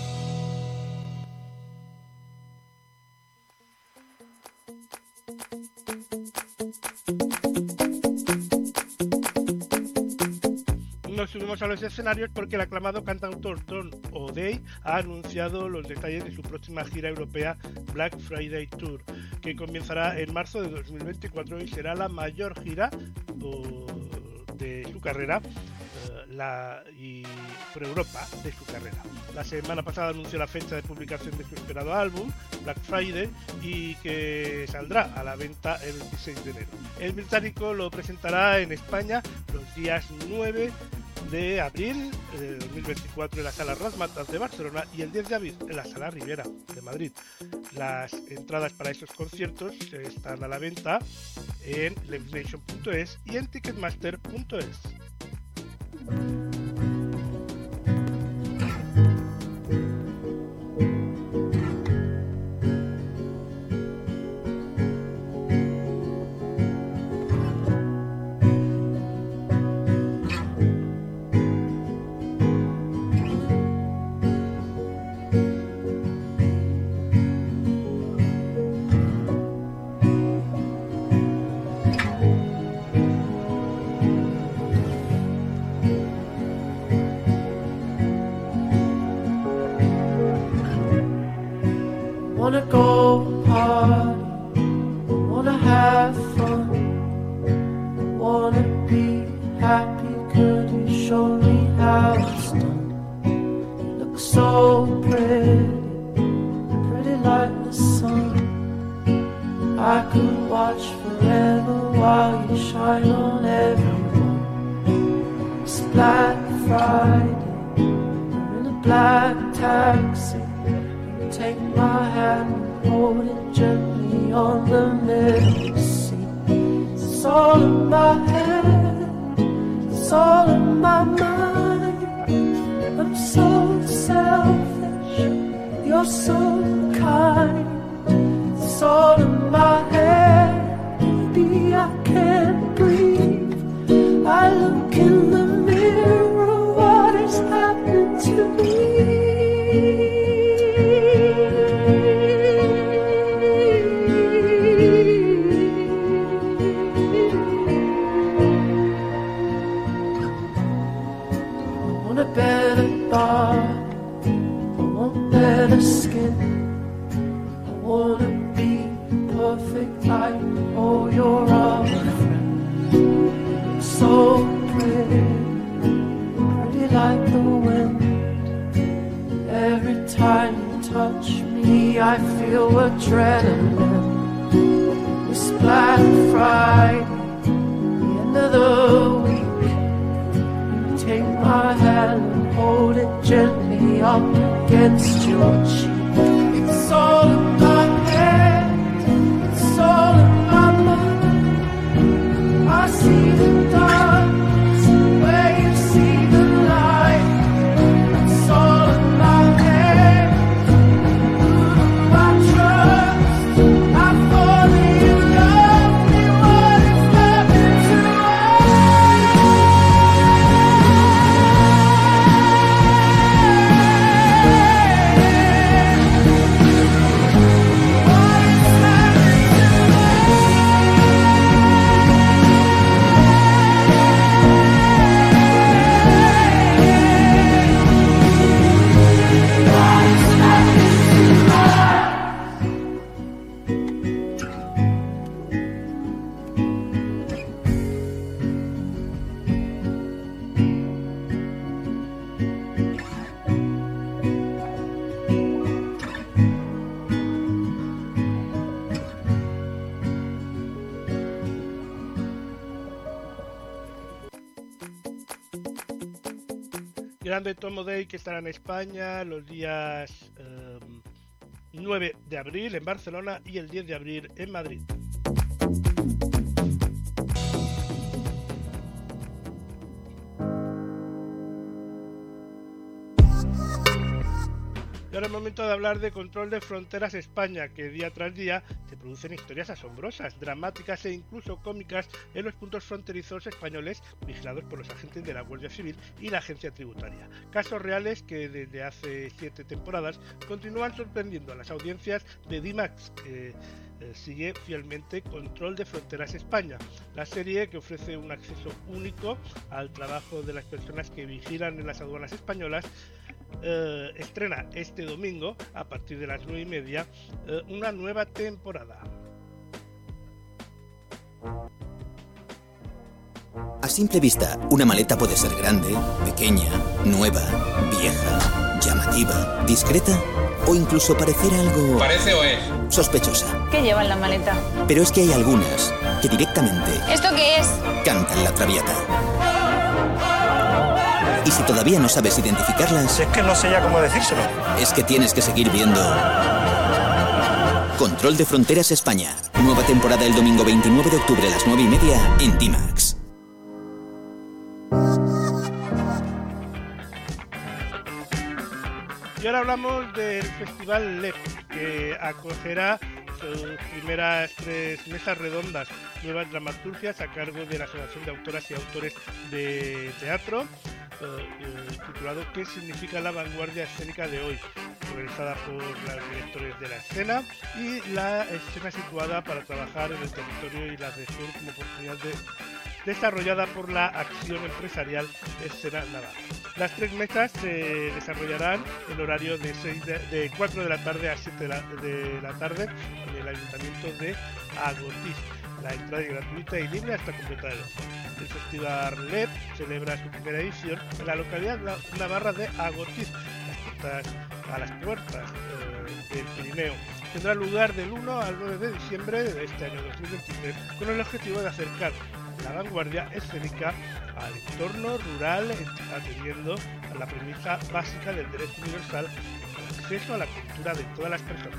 Speaker 2: Nos subimos a los escenarios porque el aclamado cantautor Tom O'Day ha anunciado los detalles de su próxima gira europea Black Friday Tour, que comenzará en marzo de dos mil veinticuatro y será la mayor gira oh, de su carrera uh, la, y por Europa de su carrera. La semana pasada anunció la fecha de publicación de su esperado álbum, Black Friday, y que saldrá a la venta el veintiséis de enero. El británico lo presentará en España los días nueve de abril de dos mil veinticuatro en la Sala Razzmatazz de Barcelona y el diez de abril en la Sala Rivera de Madrid. Las entradas para esos conciertos están a la venta en livenation punto es y en ticketmaster punto es.
Speaker 11: Wanna go party, wanna have fun, wanna be happy, could you show me how it's done? You look so pretty, pretty like the sun. I could watch forever while you shine on everyone. It's Black Friday, you're in a black taxi. Take my hand and hold it gently on the middle seat. It's all in my head, it's all in my mind. I'm so selfish, you're so kind. It's all in my head, baby, I can't breathe. I look in the mirror, what is happening to me? Better body, I want better skin. I wanna be perfect like all your other friends. So pretty, pretty like the wind. Every time you touch me, I feel adrenaline. It's Black Friday, the end of the week. Take my hand and hold it gently up against your cheek. It's all in my head, it's all in my mind. I see the darkness where you see the light. It's all in my head. Who I trust, I fall in love. Me, what is happening to
Speaker 2: Grande Tomo Day, que estará en España los días eh, nueve de abril en Barcelona y el diez de abril en Madrid. Y ahora es momento de hablar de Control de Fronteras España, que día tras día se producen historias asombrosas, dramáticas e incluso cómicas en los puntos fronterizos españoles vigilados por los agentes de la Guardia Civil y la Agencia Tributaria. Casos reales que desde hace siete temporadas continúan sorprendiendo a las audiencias de D I MAX, que eh, sigue fielmente Control de Fronteras España, la serie que ofrece un acceso único al trabajo de las personas que vigilan en las aduanas españolas. Eh, estrena este domingo a partir de las nueve y media eh, una nueva temporada.
Speaker 8: A simple vista, una maleta puede ser grande, pequeña, nueva, vieja, llamativa, discreta o incluso parecer algo...
Speaker 13: ¿Parece o es?
Speaker 8: Sospechosa.
Speaker 14: ¿Qué lleva en la maleta?
Speaker 8: Pero es que hay algunas que directamente...
Speaker 14: ¿Esto qué es?
Speaker 8: Cantan la Traviata. Y si todavía no sabes identificarlas...
Speaker 21: Es que no sé ya cómo decírselo.
Speaker 8: Es que tienes que seguir viendo... Control de Fronteras España. Nueva temporada el domingo veintinueve de octubre a las nueve y media en D I MAX.
Speaker 2: Y ahora hablamos del Festival L E P, que acogerá sus primeras tres mesas redondas, nuevas dramaturgias a cargo de la Asociación de Autoras y Autores de Teatro, eh, eh, titulado ¿Qué significa la vanguardia escénica de hoy?, organizada por los directores de la escena, y la escena situada para trabajar en el territorio y la región como oportunidad de desarrollada por la acción empresarial Escena Navarra. Las tres mesas se desarrollarán en horario de, seis de, de cuatro de la tarde a siete de la, de la tarde en el Ayuntamiento de Agotiz. La entrada es gratuita y libre hasta completar el aforo. El Festival L E P celebra su primera edición en la localidad navarra de Agotiz, las puertas, a las puertas eh, del Pirineo. Tendrá lugar del uno al nueve de diciembre de este año dos mil veintitrés con el objetivo de acercar la vanguardia escénica al entorno rural, atendiendo a la premisa básica del derecho universal al acceso a la cultura de todas las personas.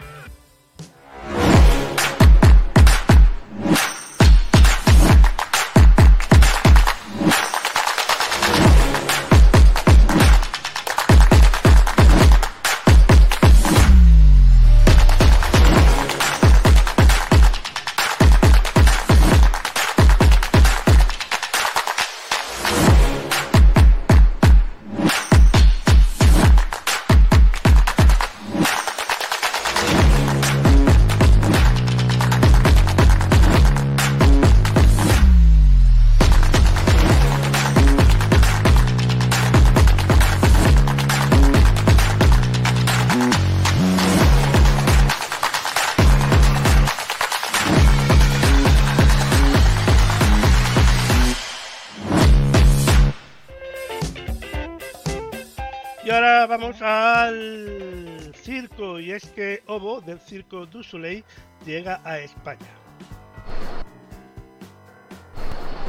Speaker 2: Y ahora vamos al circo, y es que Ovo del Circo du Soleil llega a España.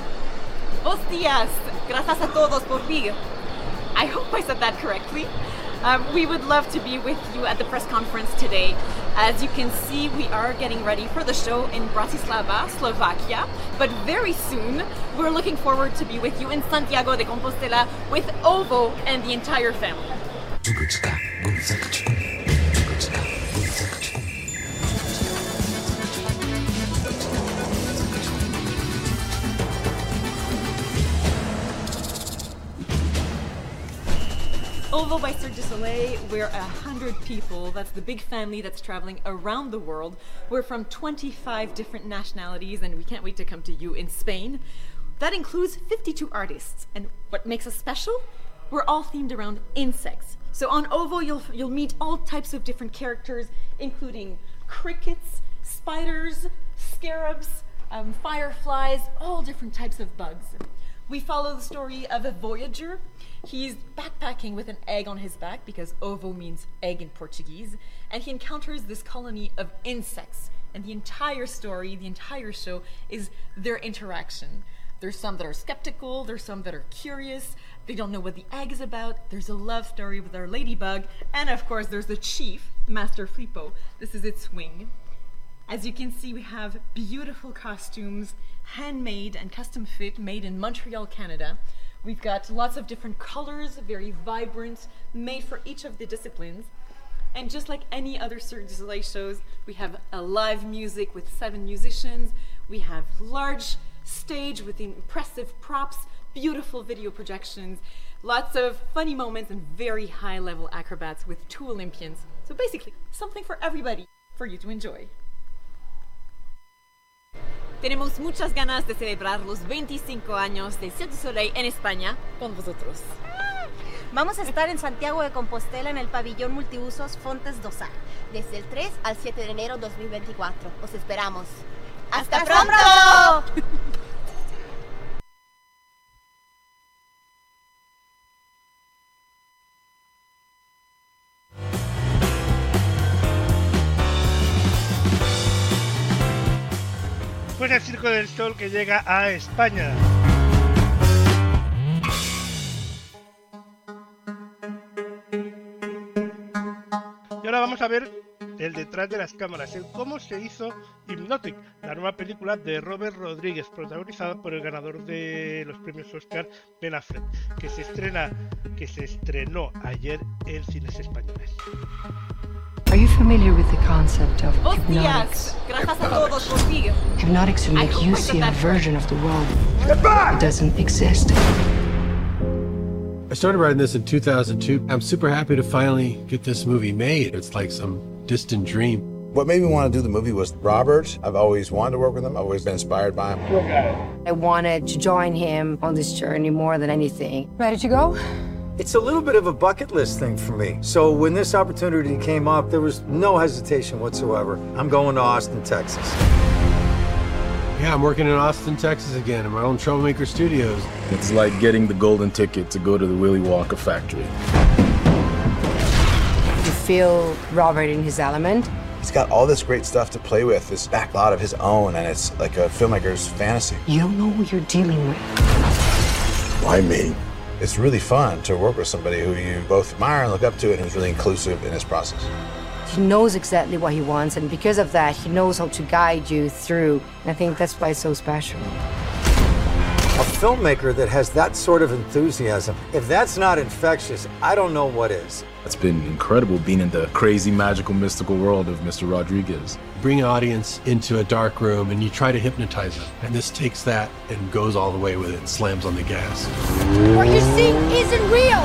Speaker 15: Buenos días, gracias a todos por venir. I hope I said that correctly.
Speaker 13: Um, we would love to be with you at the press conference today. As you can see, we are getting ready for the show in Bratislava, Slovakia. But very soon, we're looking forward to be with you in Santiago de Compostela with Ovo and the entire family. Ovo by Cirque du Soleil, we're a hundred people. That's the big family that's traveling around the world. We're from twenty-five different nationalities, and we can't wait to come to you in Spain. That includes fifty-two artists. And what makes us special? We're all themed around insects. So on Ovo, you'll you'll meet all types of different characters, including crickets, spiders, scarabs, um, fireflies, all different types of bugs. We follow the story of a voyager. He's backpacking with an egg on his back because ovo means egg in Portuguese, and he encounters this colony of insects. And the entire story, the entire show, is their interaction. There's some that are skeptical, there's some that are curious, they don't know what the egg is about, there's a love story with our ladybug, and of course there's the chief, Master Flippo. This is its wing. As you can see, we have beautiful costumes, handmade and custom fit, made in Montreal, Canada. We've got lots of different colors, very vibrant, made for each of the disciplines. And just like any other Cirque du Soleil shows, we have a live music with seven musicians. We have large stage with impressive props, beautiful video projections, lots of funny moments, and very high-level acrobats with two Olympians. So basically, something for everybody for you to enjoy. Tenemos muchas ganas de celebrar los veinticinco años de Cirque du Soleil en España con vosotros.
Speaker 14: Vamos a estar en Santiago de Compostela en el pabellón multiusos Fontes Dosar, desde el tres al siete de enero dos mil veinticuatro. Os esperamos. ¡Hasta, ¡Hasta pronto! pronto!
Speaker 2: Pues el Circo del Sol que llega a España. Y ahora vamos a ver el detrás de las cámaras, el cómo se hizo Hypnotic, la nueva película de Robert Rodríguez, protagonizada por el ganador de los premios Oscar, Ben Affleck, que se estrena, que se estrenó ayer en cines españoles.
Speaker 16: Are you familiar with the concept of hypnotics?
Speaker 13: Gracias a todos por seguir.
Speaker 16: Hypnotics will make you see a version of the world that doesn't exist.
Speaker 24: I started writing this in two thousand two. I'm super happy to finally get this movie made. It's like some distant dream.
Speaker 25: What made me want to do the movie was Robert. I've always wanted to work with him. I've always been inspired by him.
Speaker 16: I wanted to join him on this journey more than anything. Ready to go?
Speaker 26: It's a little bit of a bucket list thing for me. So when this opportunity came up, there was no hesitation whatsoever. I'm going to Austin, Texas.
Speaker 24: Yeah, I'm working in Austin, Texas again, in my own Troublemaker Studios.
Speaker 27: It's like getting the golden ticket to go to the Willy Wonka factory.
Speaker 16: You feel Robert in his element.
Speaker 25: He's got all this great stuff to play with, this backlot of his own, and it's like a filmmaker's fantasy.
Speaker 16: You don't know who you're dealing with.
Speaker 25: Why me? It's really fun to work with somebody who you both admire and look up to and who's really inclusive in his process.
Speaker 16: He knows exactly what he wants, and because of that, he knows how to guide you through. And I think that's why it's so special.
Speaker 26: A filmmaker that has that sort of enthusiasm, if that's not infectious, I don't know what is.
Speaker 27: It's been incredible being in the crazy, magical, mystical world of Mister Rodriguez.
Speaker 24: Bring an audience into a dark room and you try to hypnotize them. And this takes that and goes all the way with it and slams on the gas.
Speaker 16: What you're seeing isn't real!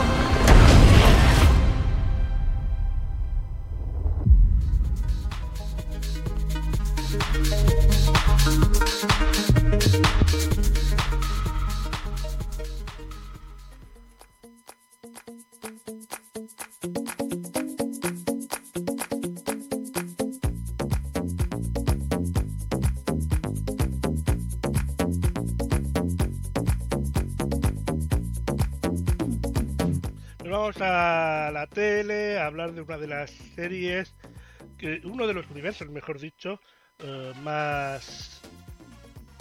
Speaker 2: Vamos a la tele a hablar de una de las series, que uno de los universos, mejor dicho, uh, más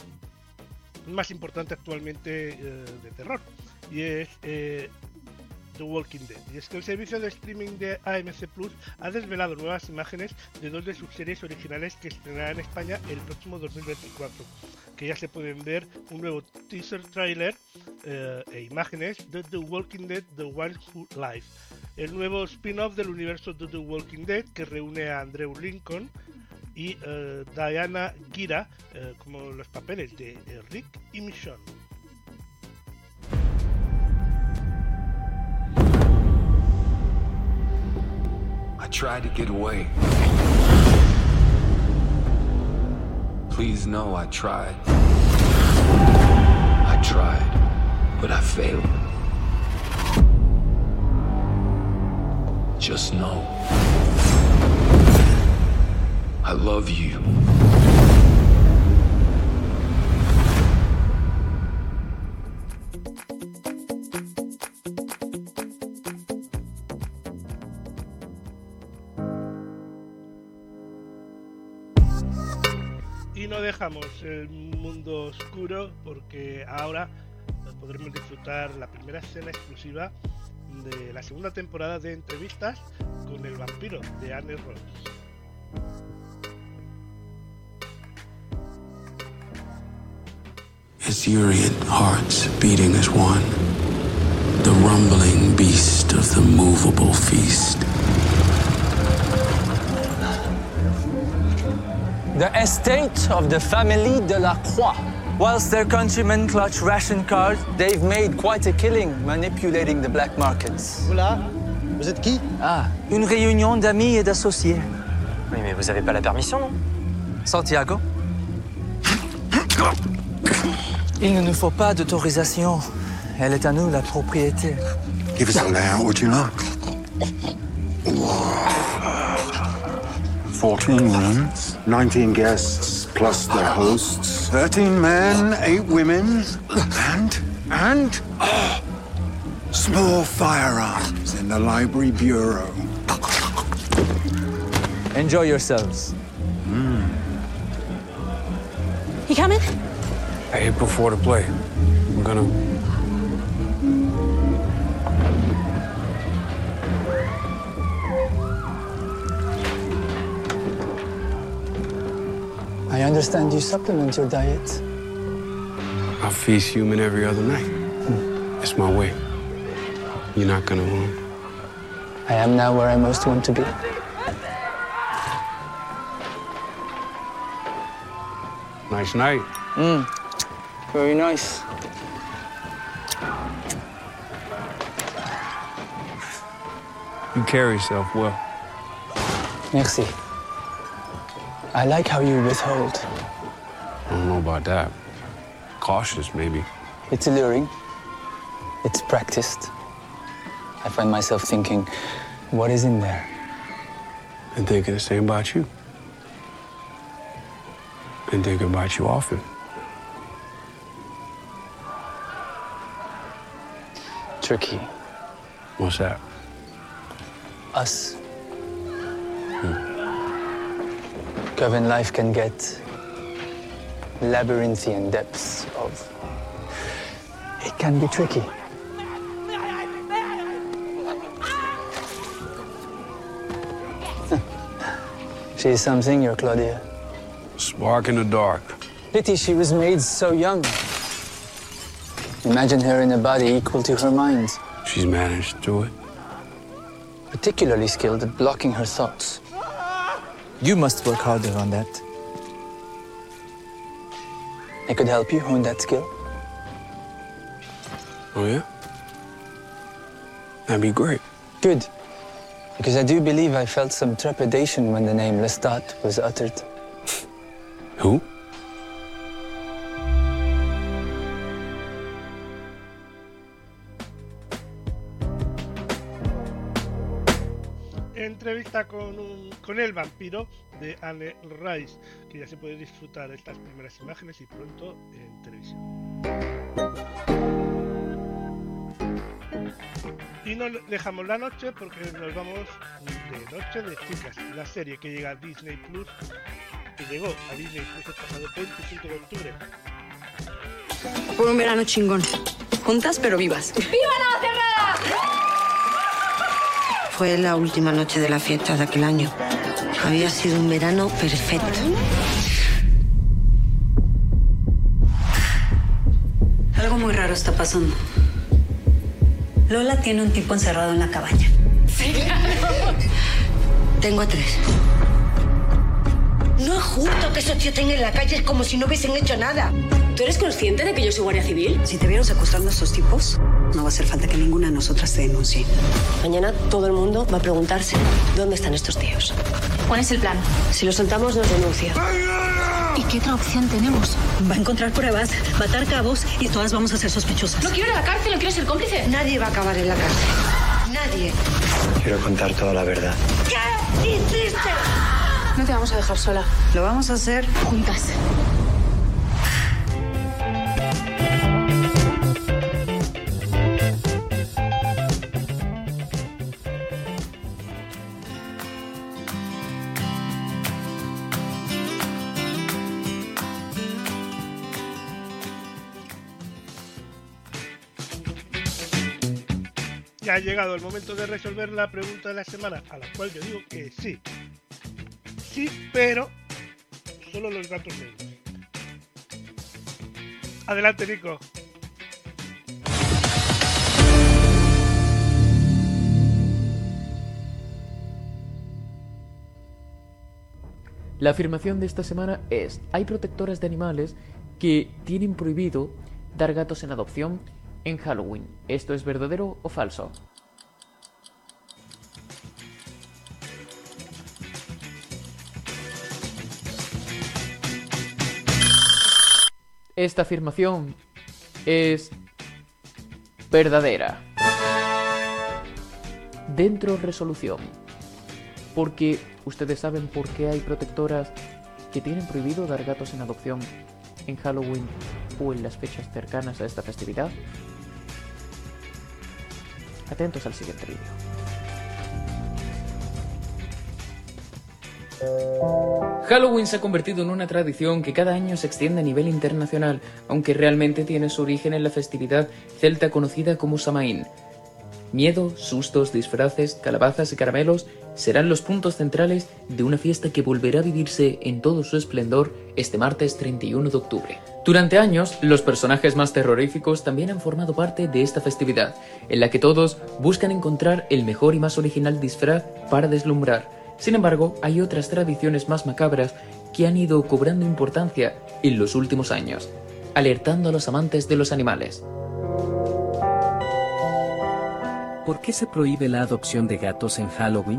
Speaker 2: más importante actualmente uh, de terror, y es eh, The Walking Dead. Y es que el servicio de streaming de A M C Plus ha desvelado nuevas imágenes de dos de sus series originales que estrenarán en España el próximo dos mil veinticuatro, que ya se pueden ver un nuevo teaser trailer eh, e imágenes de The Walking Dead The Ones Who Live, el nuevo spin-off del universo de The Walking Dead que reúne a Andrew Lincoln y uh, Diana Gira uh, como los papeles de uh, Rick y Michonne.
Speaker 3: I tried to get away. Please know I tried. I tried, but I failed. Just know I love you.
Speaker 2: Y no dejamos el mundo oscuro porque ahora podremos disfrutar la primera escena exclusiva de la segunda temporada de entrevistas con el vampiro de Anne Ross.
Speaker 3: Ethereal hearts beating as one, the rumbling beast of the movable feast.
Speaker 4: The estate of the family de la Croix. Whilst their countrymen clutch ration cards, they've made quite a killing manipulating the black markets.
Speaker 9: Oula, vous êtes qui?
Speaker 4: Ah, une réunion d'amis et d'associés.
Speaker 9: Oui, mais vous avez pas la permission, non?
Speaker 4: Santiago? Il ne nous faut pas d'autorisation. Elle est à nous, la propriété.
Speaker 3: Give us a layout, would you like?
Speaker 17: fourteen rooms, nineteen guests, plus their hosts, thirteen men, eight women, and, and, oh, small firearms in the library bureau.
Speaker 4: Enjoy yourselves.
Speaker 17: Mm.
Speaker 15: You coming?
Speaker 27: I hit before to play. I'm gonna...
Speaker 4: I understand you supplement your diet.
Speaker 27: I feast human every other night. It's my way. You're not gonna want.
Speaker 4: I am now where I most want to be.
Speaker 27: Nice night.
Speaker 4: Mm. Very nice.
Speaker 27: You carry yourself well.
Speaker 4: Merci. I like how you withhold.
Speaker 27: I don't know about that. Cautious, maybe.
Speaker 4: It's alluring. It's practiced. I find myself thinking, what is in there?
Speaker 27: And thinking the same about you. And thinking about you often.
Speaker 4: Tricky.
Speaker 27: What's that?
Speaker 4: Us. Coven life can get labyrinthian depths of... It can be tricky. She's something, your Claudia.
Speaker 27: Spark in the dark.
Speaker 4: Pity she was made so young. Imagine her in a body equal to her mind.
Speaker 27: She's managed to it.
Speaker 4: Particularly skilled at blocking her thoughts. You must work harder on that. I could help you hone that skill.
Speaker 27: Oh, yeah? That'd be great.
Speaker 4: Good. Because I do believe I felt some trepidation when the name Lestat was uttered.
Speaker 27: Who?
Speaker 2: Entrevista con, un, con el vampiro de Anne Rice, que ya se puede disfrutar estas primeras imágenes y pronto en televisión. Y no dejamos la noche porque nos vamos de Noche de Chicas, la serie que llega a Disney Plus, que llegó a Disney Plus el pasado veinticinco de octubre.
Speaker 15: Por un verano chingón. Juntas pero vivas. ¡Viva Navacerrada!
Speaker 1: Fue la última noche de la fiesta de aquel año. Había sido un verano perfecto.
Speaker 7: Algo muy raro está pasando. Lola tiene un tipo encerrado en la cabaña.
Speaker 1: Sí, tengo a tres. No es justo que esos tíos estén en la calle, es como si no hubiesen hecho nada.
Speaker 7: ¿Tú eres consciente de que yo soy guardia civil? Si te vieron secuestrando a estos tipos, no va a hacer falta que ninguna de nosotras te denuncie.
Speaker 1: Mañana todo el mundo va a preguntarse dónde están estos tíos.
Speaker 15: ¿Cuál es el plan?
Speaker 1: Si los soltamos, nos denuncian.
Speaker 15: ¿Y qué otra opción tenemos?
Speaker 7: Va a encontrar pruebas, va a atar cabos y todas vamos a ser sospechosas.
Speaker 15: No quiero ir a la cárcel, no quiero ser cómplice.
Speaker 1: Nadie va a acabar en la cárcel. Nadie.
Speaker 27: Quiero contar toda la verdad.
Speaker 1: ¿Qué hiciste?
Speaker 15: No te vamos a dejar sola.
Speaker 7: Lo vamos a hacer
Speaker 15: juntas.
Speaker 2: Ya ha llegado el momento de resolver la pregunta de la semana, a la cual yo digo que sí. Sí, pero solo los gatos negros. Adelante, Nico.
Speaker 12: La afirmación de esta semana es: hay protectoras de animales que tienen prohibido dar gatos en adopción en Halloween. ¿Esto es verdadero o falso? Esta afirmación es verdadera. Dentro resolución. Porque ustedes saben por qué hay protectoras que tienen prohibido dar gatos en adopción en Halloween o en las fechas cercanas a esta festividad. Atentos al siguiente vídeo. Halloween se ha convertido en una tradición que cada año se extiende a nivel internacional, aunque realmente tiene su origen en la festividad celta conocida como Samaín. Miedo, sustos, disfraces, calabazas y caramelos serán los puntos centrales de una fiesta que volverá a vivirse en todo su esplendor este martes treinta y uno de octubre. Durante años, los personajes más terroríficos también han formado parte de esta festividad, en la que todos buscan encontrar el mejor y más original disfraz para deslumbrar. Sin embargo, hay otras tradiciones más macabras que han ido cobrando importancia en los últimos años, alertando a los amantes de los animales.
Speaker 18: ¿Por qué se prohíbe la adopción de gatos en Halloween?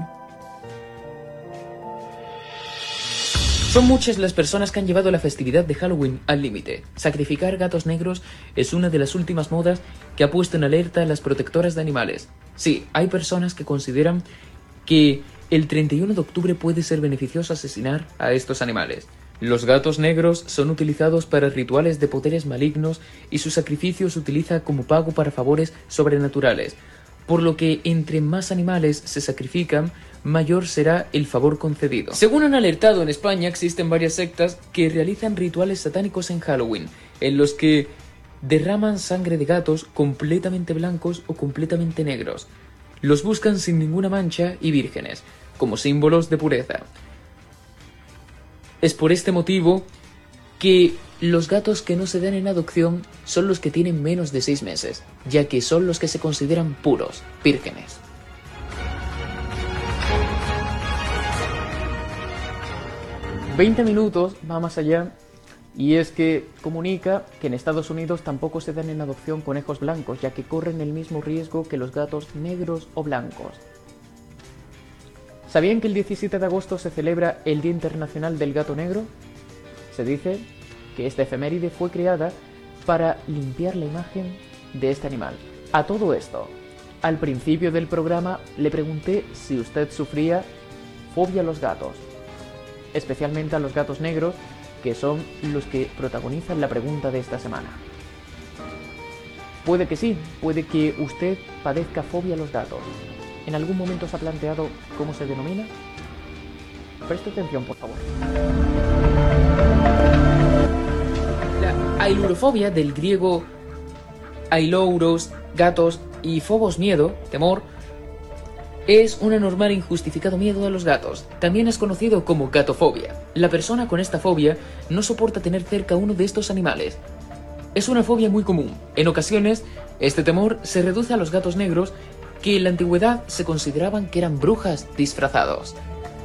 Speaker 12: Son muchas las personas que han llevado la festividad de Halloween al límite. Sacrificar gatos negros es una de las últimas modas que ha puesto en alerta a las protectoras de animales. Sí, hay personas que consideran que el treinta y uno de octubre puede ser beneficioso asesinar a estos animales. Los gatos negros son utilizados para rituales de poderes malignos y su sacrificio se utiliza como pago para favores sobrenaturales, por lo que entre más animales se sacrifican, mayor será el favor concedido. Según han alertado, en España existen varias sectas que realizan rituales satánicos en Halloween, en los que derraman sangre de gatos completamente blancos o completamente negros. Los buscan sin ninguna mancha y vírgenes, como símbolos de pureza. Es por este motivo que los gatos que no se dan en adopción son los que tienen menos de seis meses, ya que son los que se consideran puros, vírgenes. veinte minutos va más allá, y es que comunica que en Estados Unidos tampoco se dan en adopción conejos blancos, ya que corren el mismo riesgo que los gatos negros o blancos. ¿Sabían que el diecisiete de agosto se celebra el Día Internacional del Gato Negro? Se dice que esta efeméride fue creada para limpiar la imagen de este animal. A todo esto, al principio del programa le pregunté si usted sufría fobia a los gatos, especialmente a los gatos negros, que son los que protagonizan la pregunta de esta semana. Puede que sí, puede que usted padezca fobia a los gatos. ¿En algún momento se ha planteado cómo se denomina? Preste atención, por favor. La ailurofobia, del griego ailouros, gatos, y phobos, miedo, temor, Es un anormal e injustificado miedo a los gatos. También es conocido como gatofobia. La persona con esta fobia no soporta tener cerca uno de estos animales. Es una fobia muy común. En ocasiones, este temor se reduce a los gatos negros, que en la antigüedad se consideraban que eran brujas disfrazados.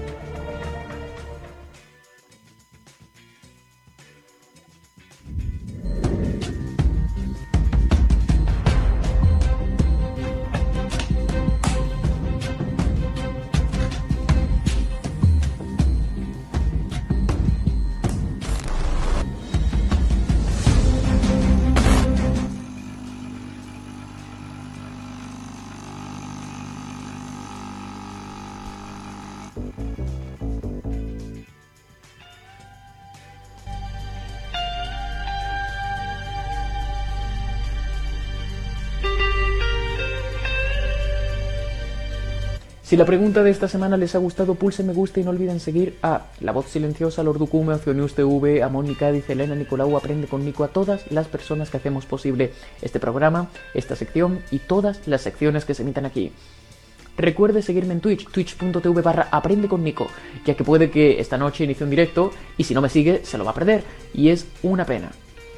Speaker 12: Si la pregunta de esta semana les ha gustado, pulsen me gusta y no olviden seguir a La Voz Silenciosa, Lord Ducume, Oceonius T V, a Moni Cádiz, Elena, Nicolau, Aprende con Nico, a todas las personas que hacemos posible este programa, esta sección y todas las secciones que se emitan aquí. Recuerde seguirme en Twitch, twitch.tv barra Aprende con Nico, ya que puede que esta noche inicie un directo y si no me sigue se lo va a perder, y es una pena.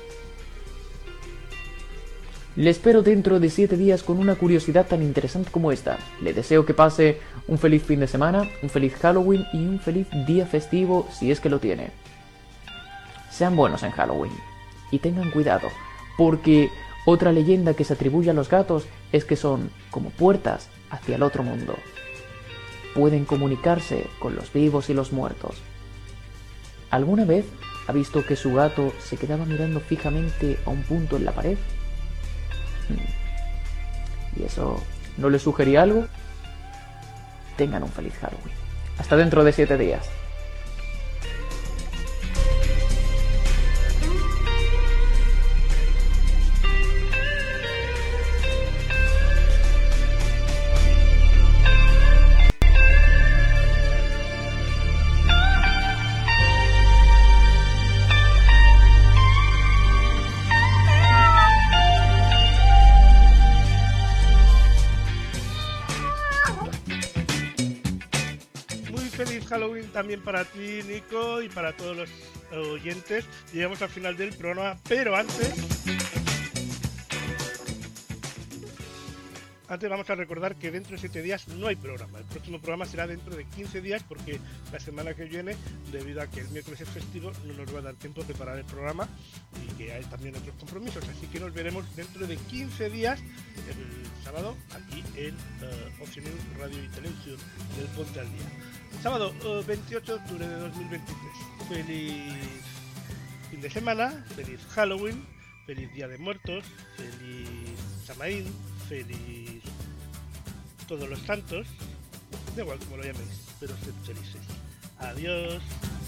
Speaker 12: Le espero dentro de siete días con una curiosidad tan interesante como esta. Le deseo que pase un feliz fin de semana, un feliz Halloween y un feliz día festivo si es que lo tiene. Sean buenos en Halloween y tengan cuidado, porque otra leyenda que se atribuye a los gatos es que son como puertas hacia el otro mundo. Pueden comunicarse con los vivos y los muertos. ¿Alguna vez ha visto que su gato se quedaba mirando fijamente a un punto en la pared? ¿Y eso no le sugería algo? Tengan un feliz Halloween. Hasta dentro de siete días.
Speaker 2: Halloween también para ti, Nico, y para todos los oyentes. Llegamos al final del programa, pero antes antes vamos a recordar que dentro de siete días no hay programa. El próximo programa será dentro de quince días, porque la semana que viene, debido a que el miércoles es festivo, no nos va a dar tiempo a preparar el programa y que hay también otros compromisos, así que nos veremos dentro de quince días el sábado aquí en uh, Oceonius Radio y Televisión del Ponte al Día. Sábado uh, veintiocho de octubre de dos mil veintitrés. Feliz fin de semana, feliz Halloween, feliz Día de Muertos, feliz Samaín, feliz todos los santos, da igual como lo llaméis, pero sed felices. Adiós.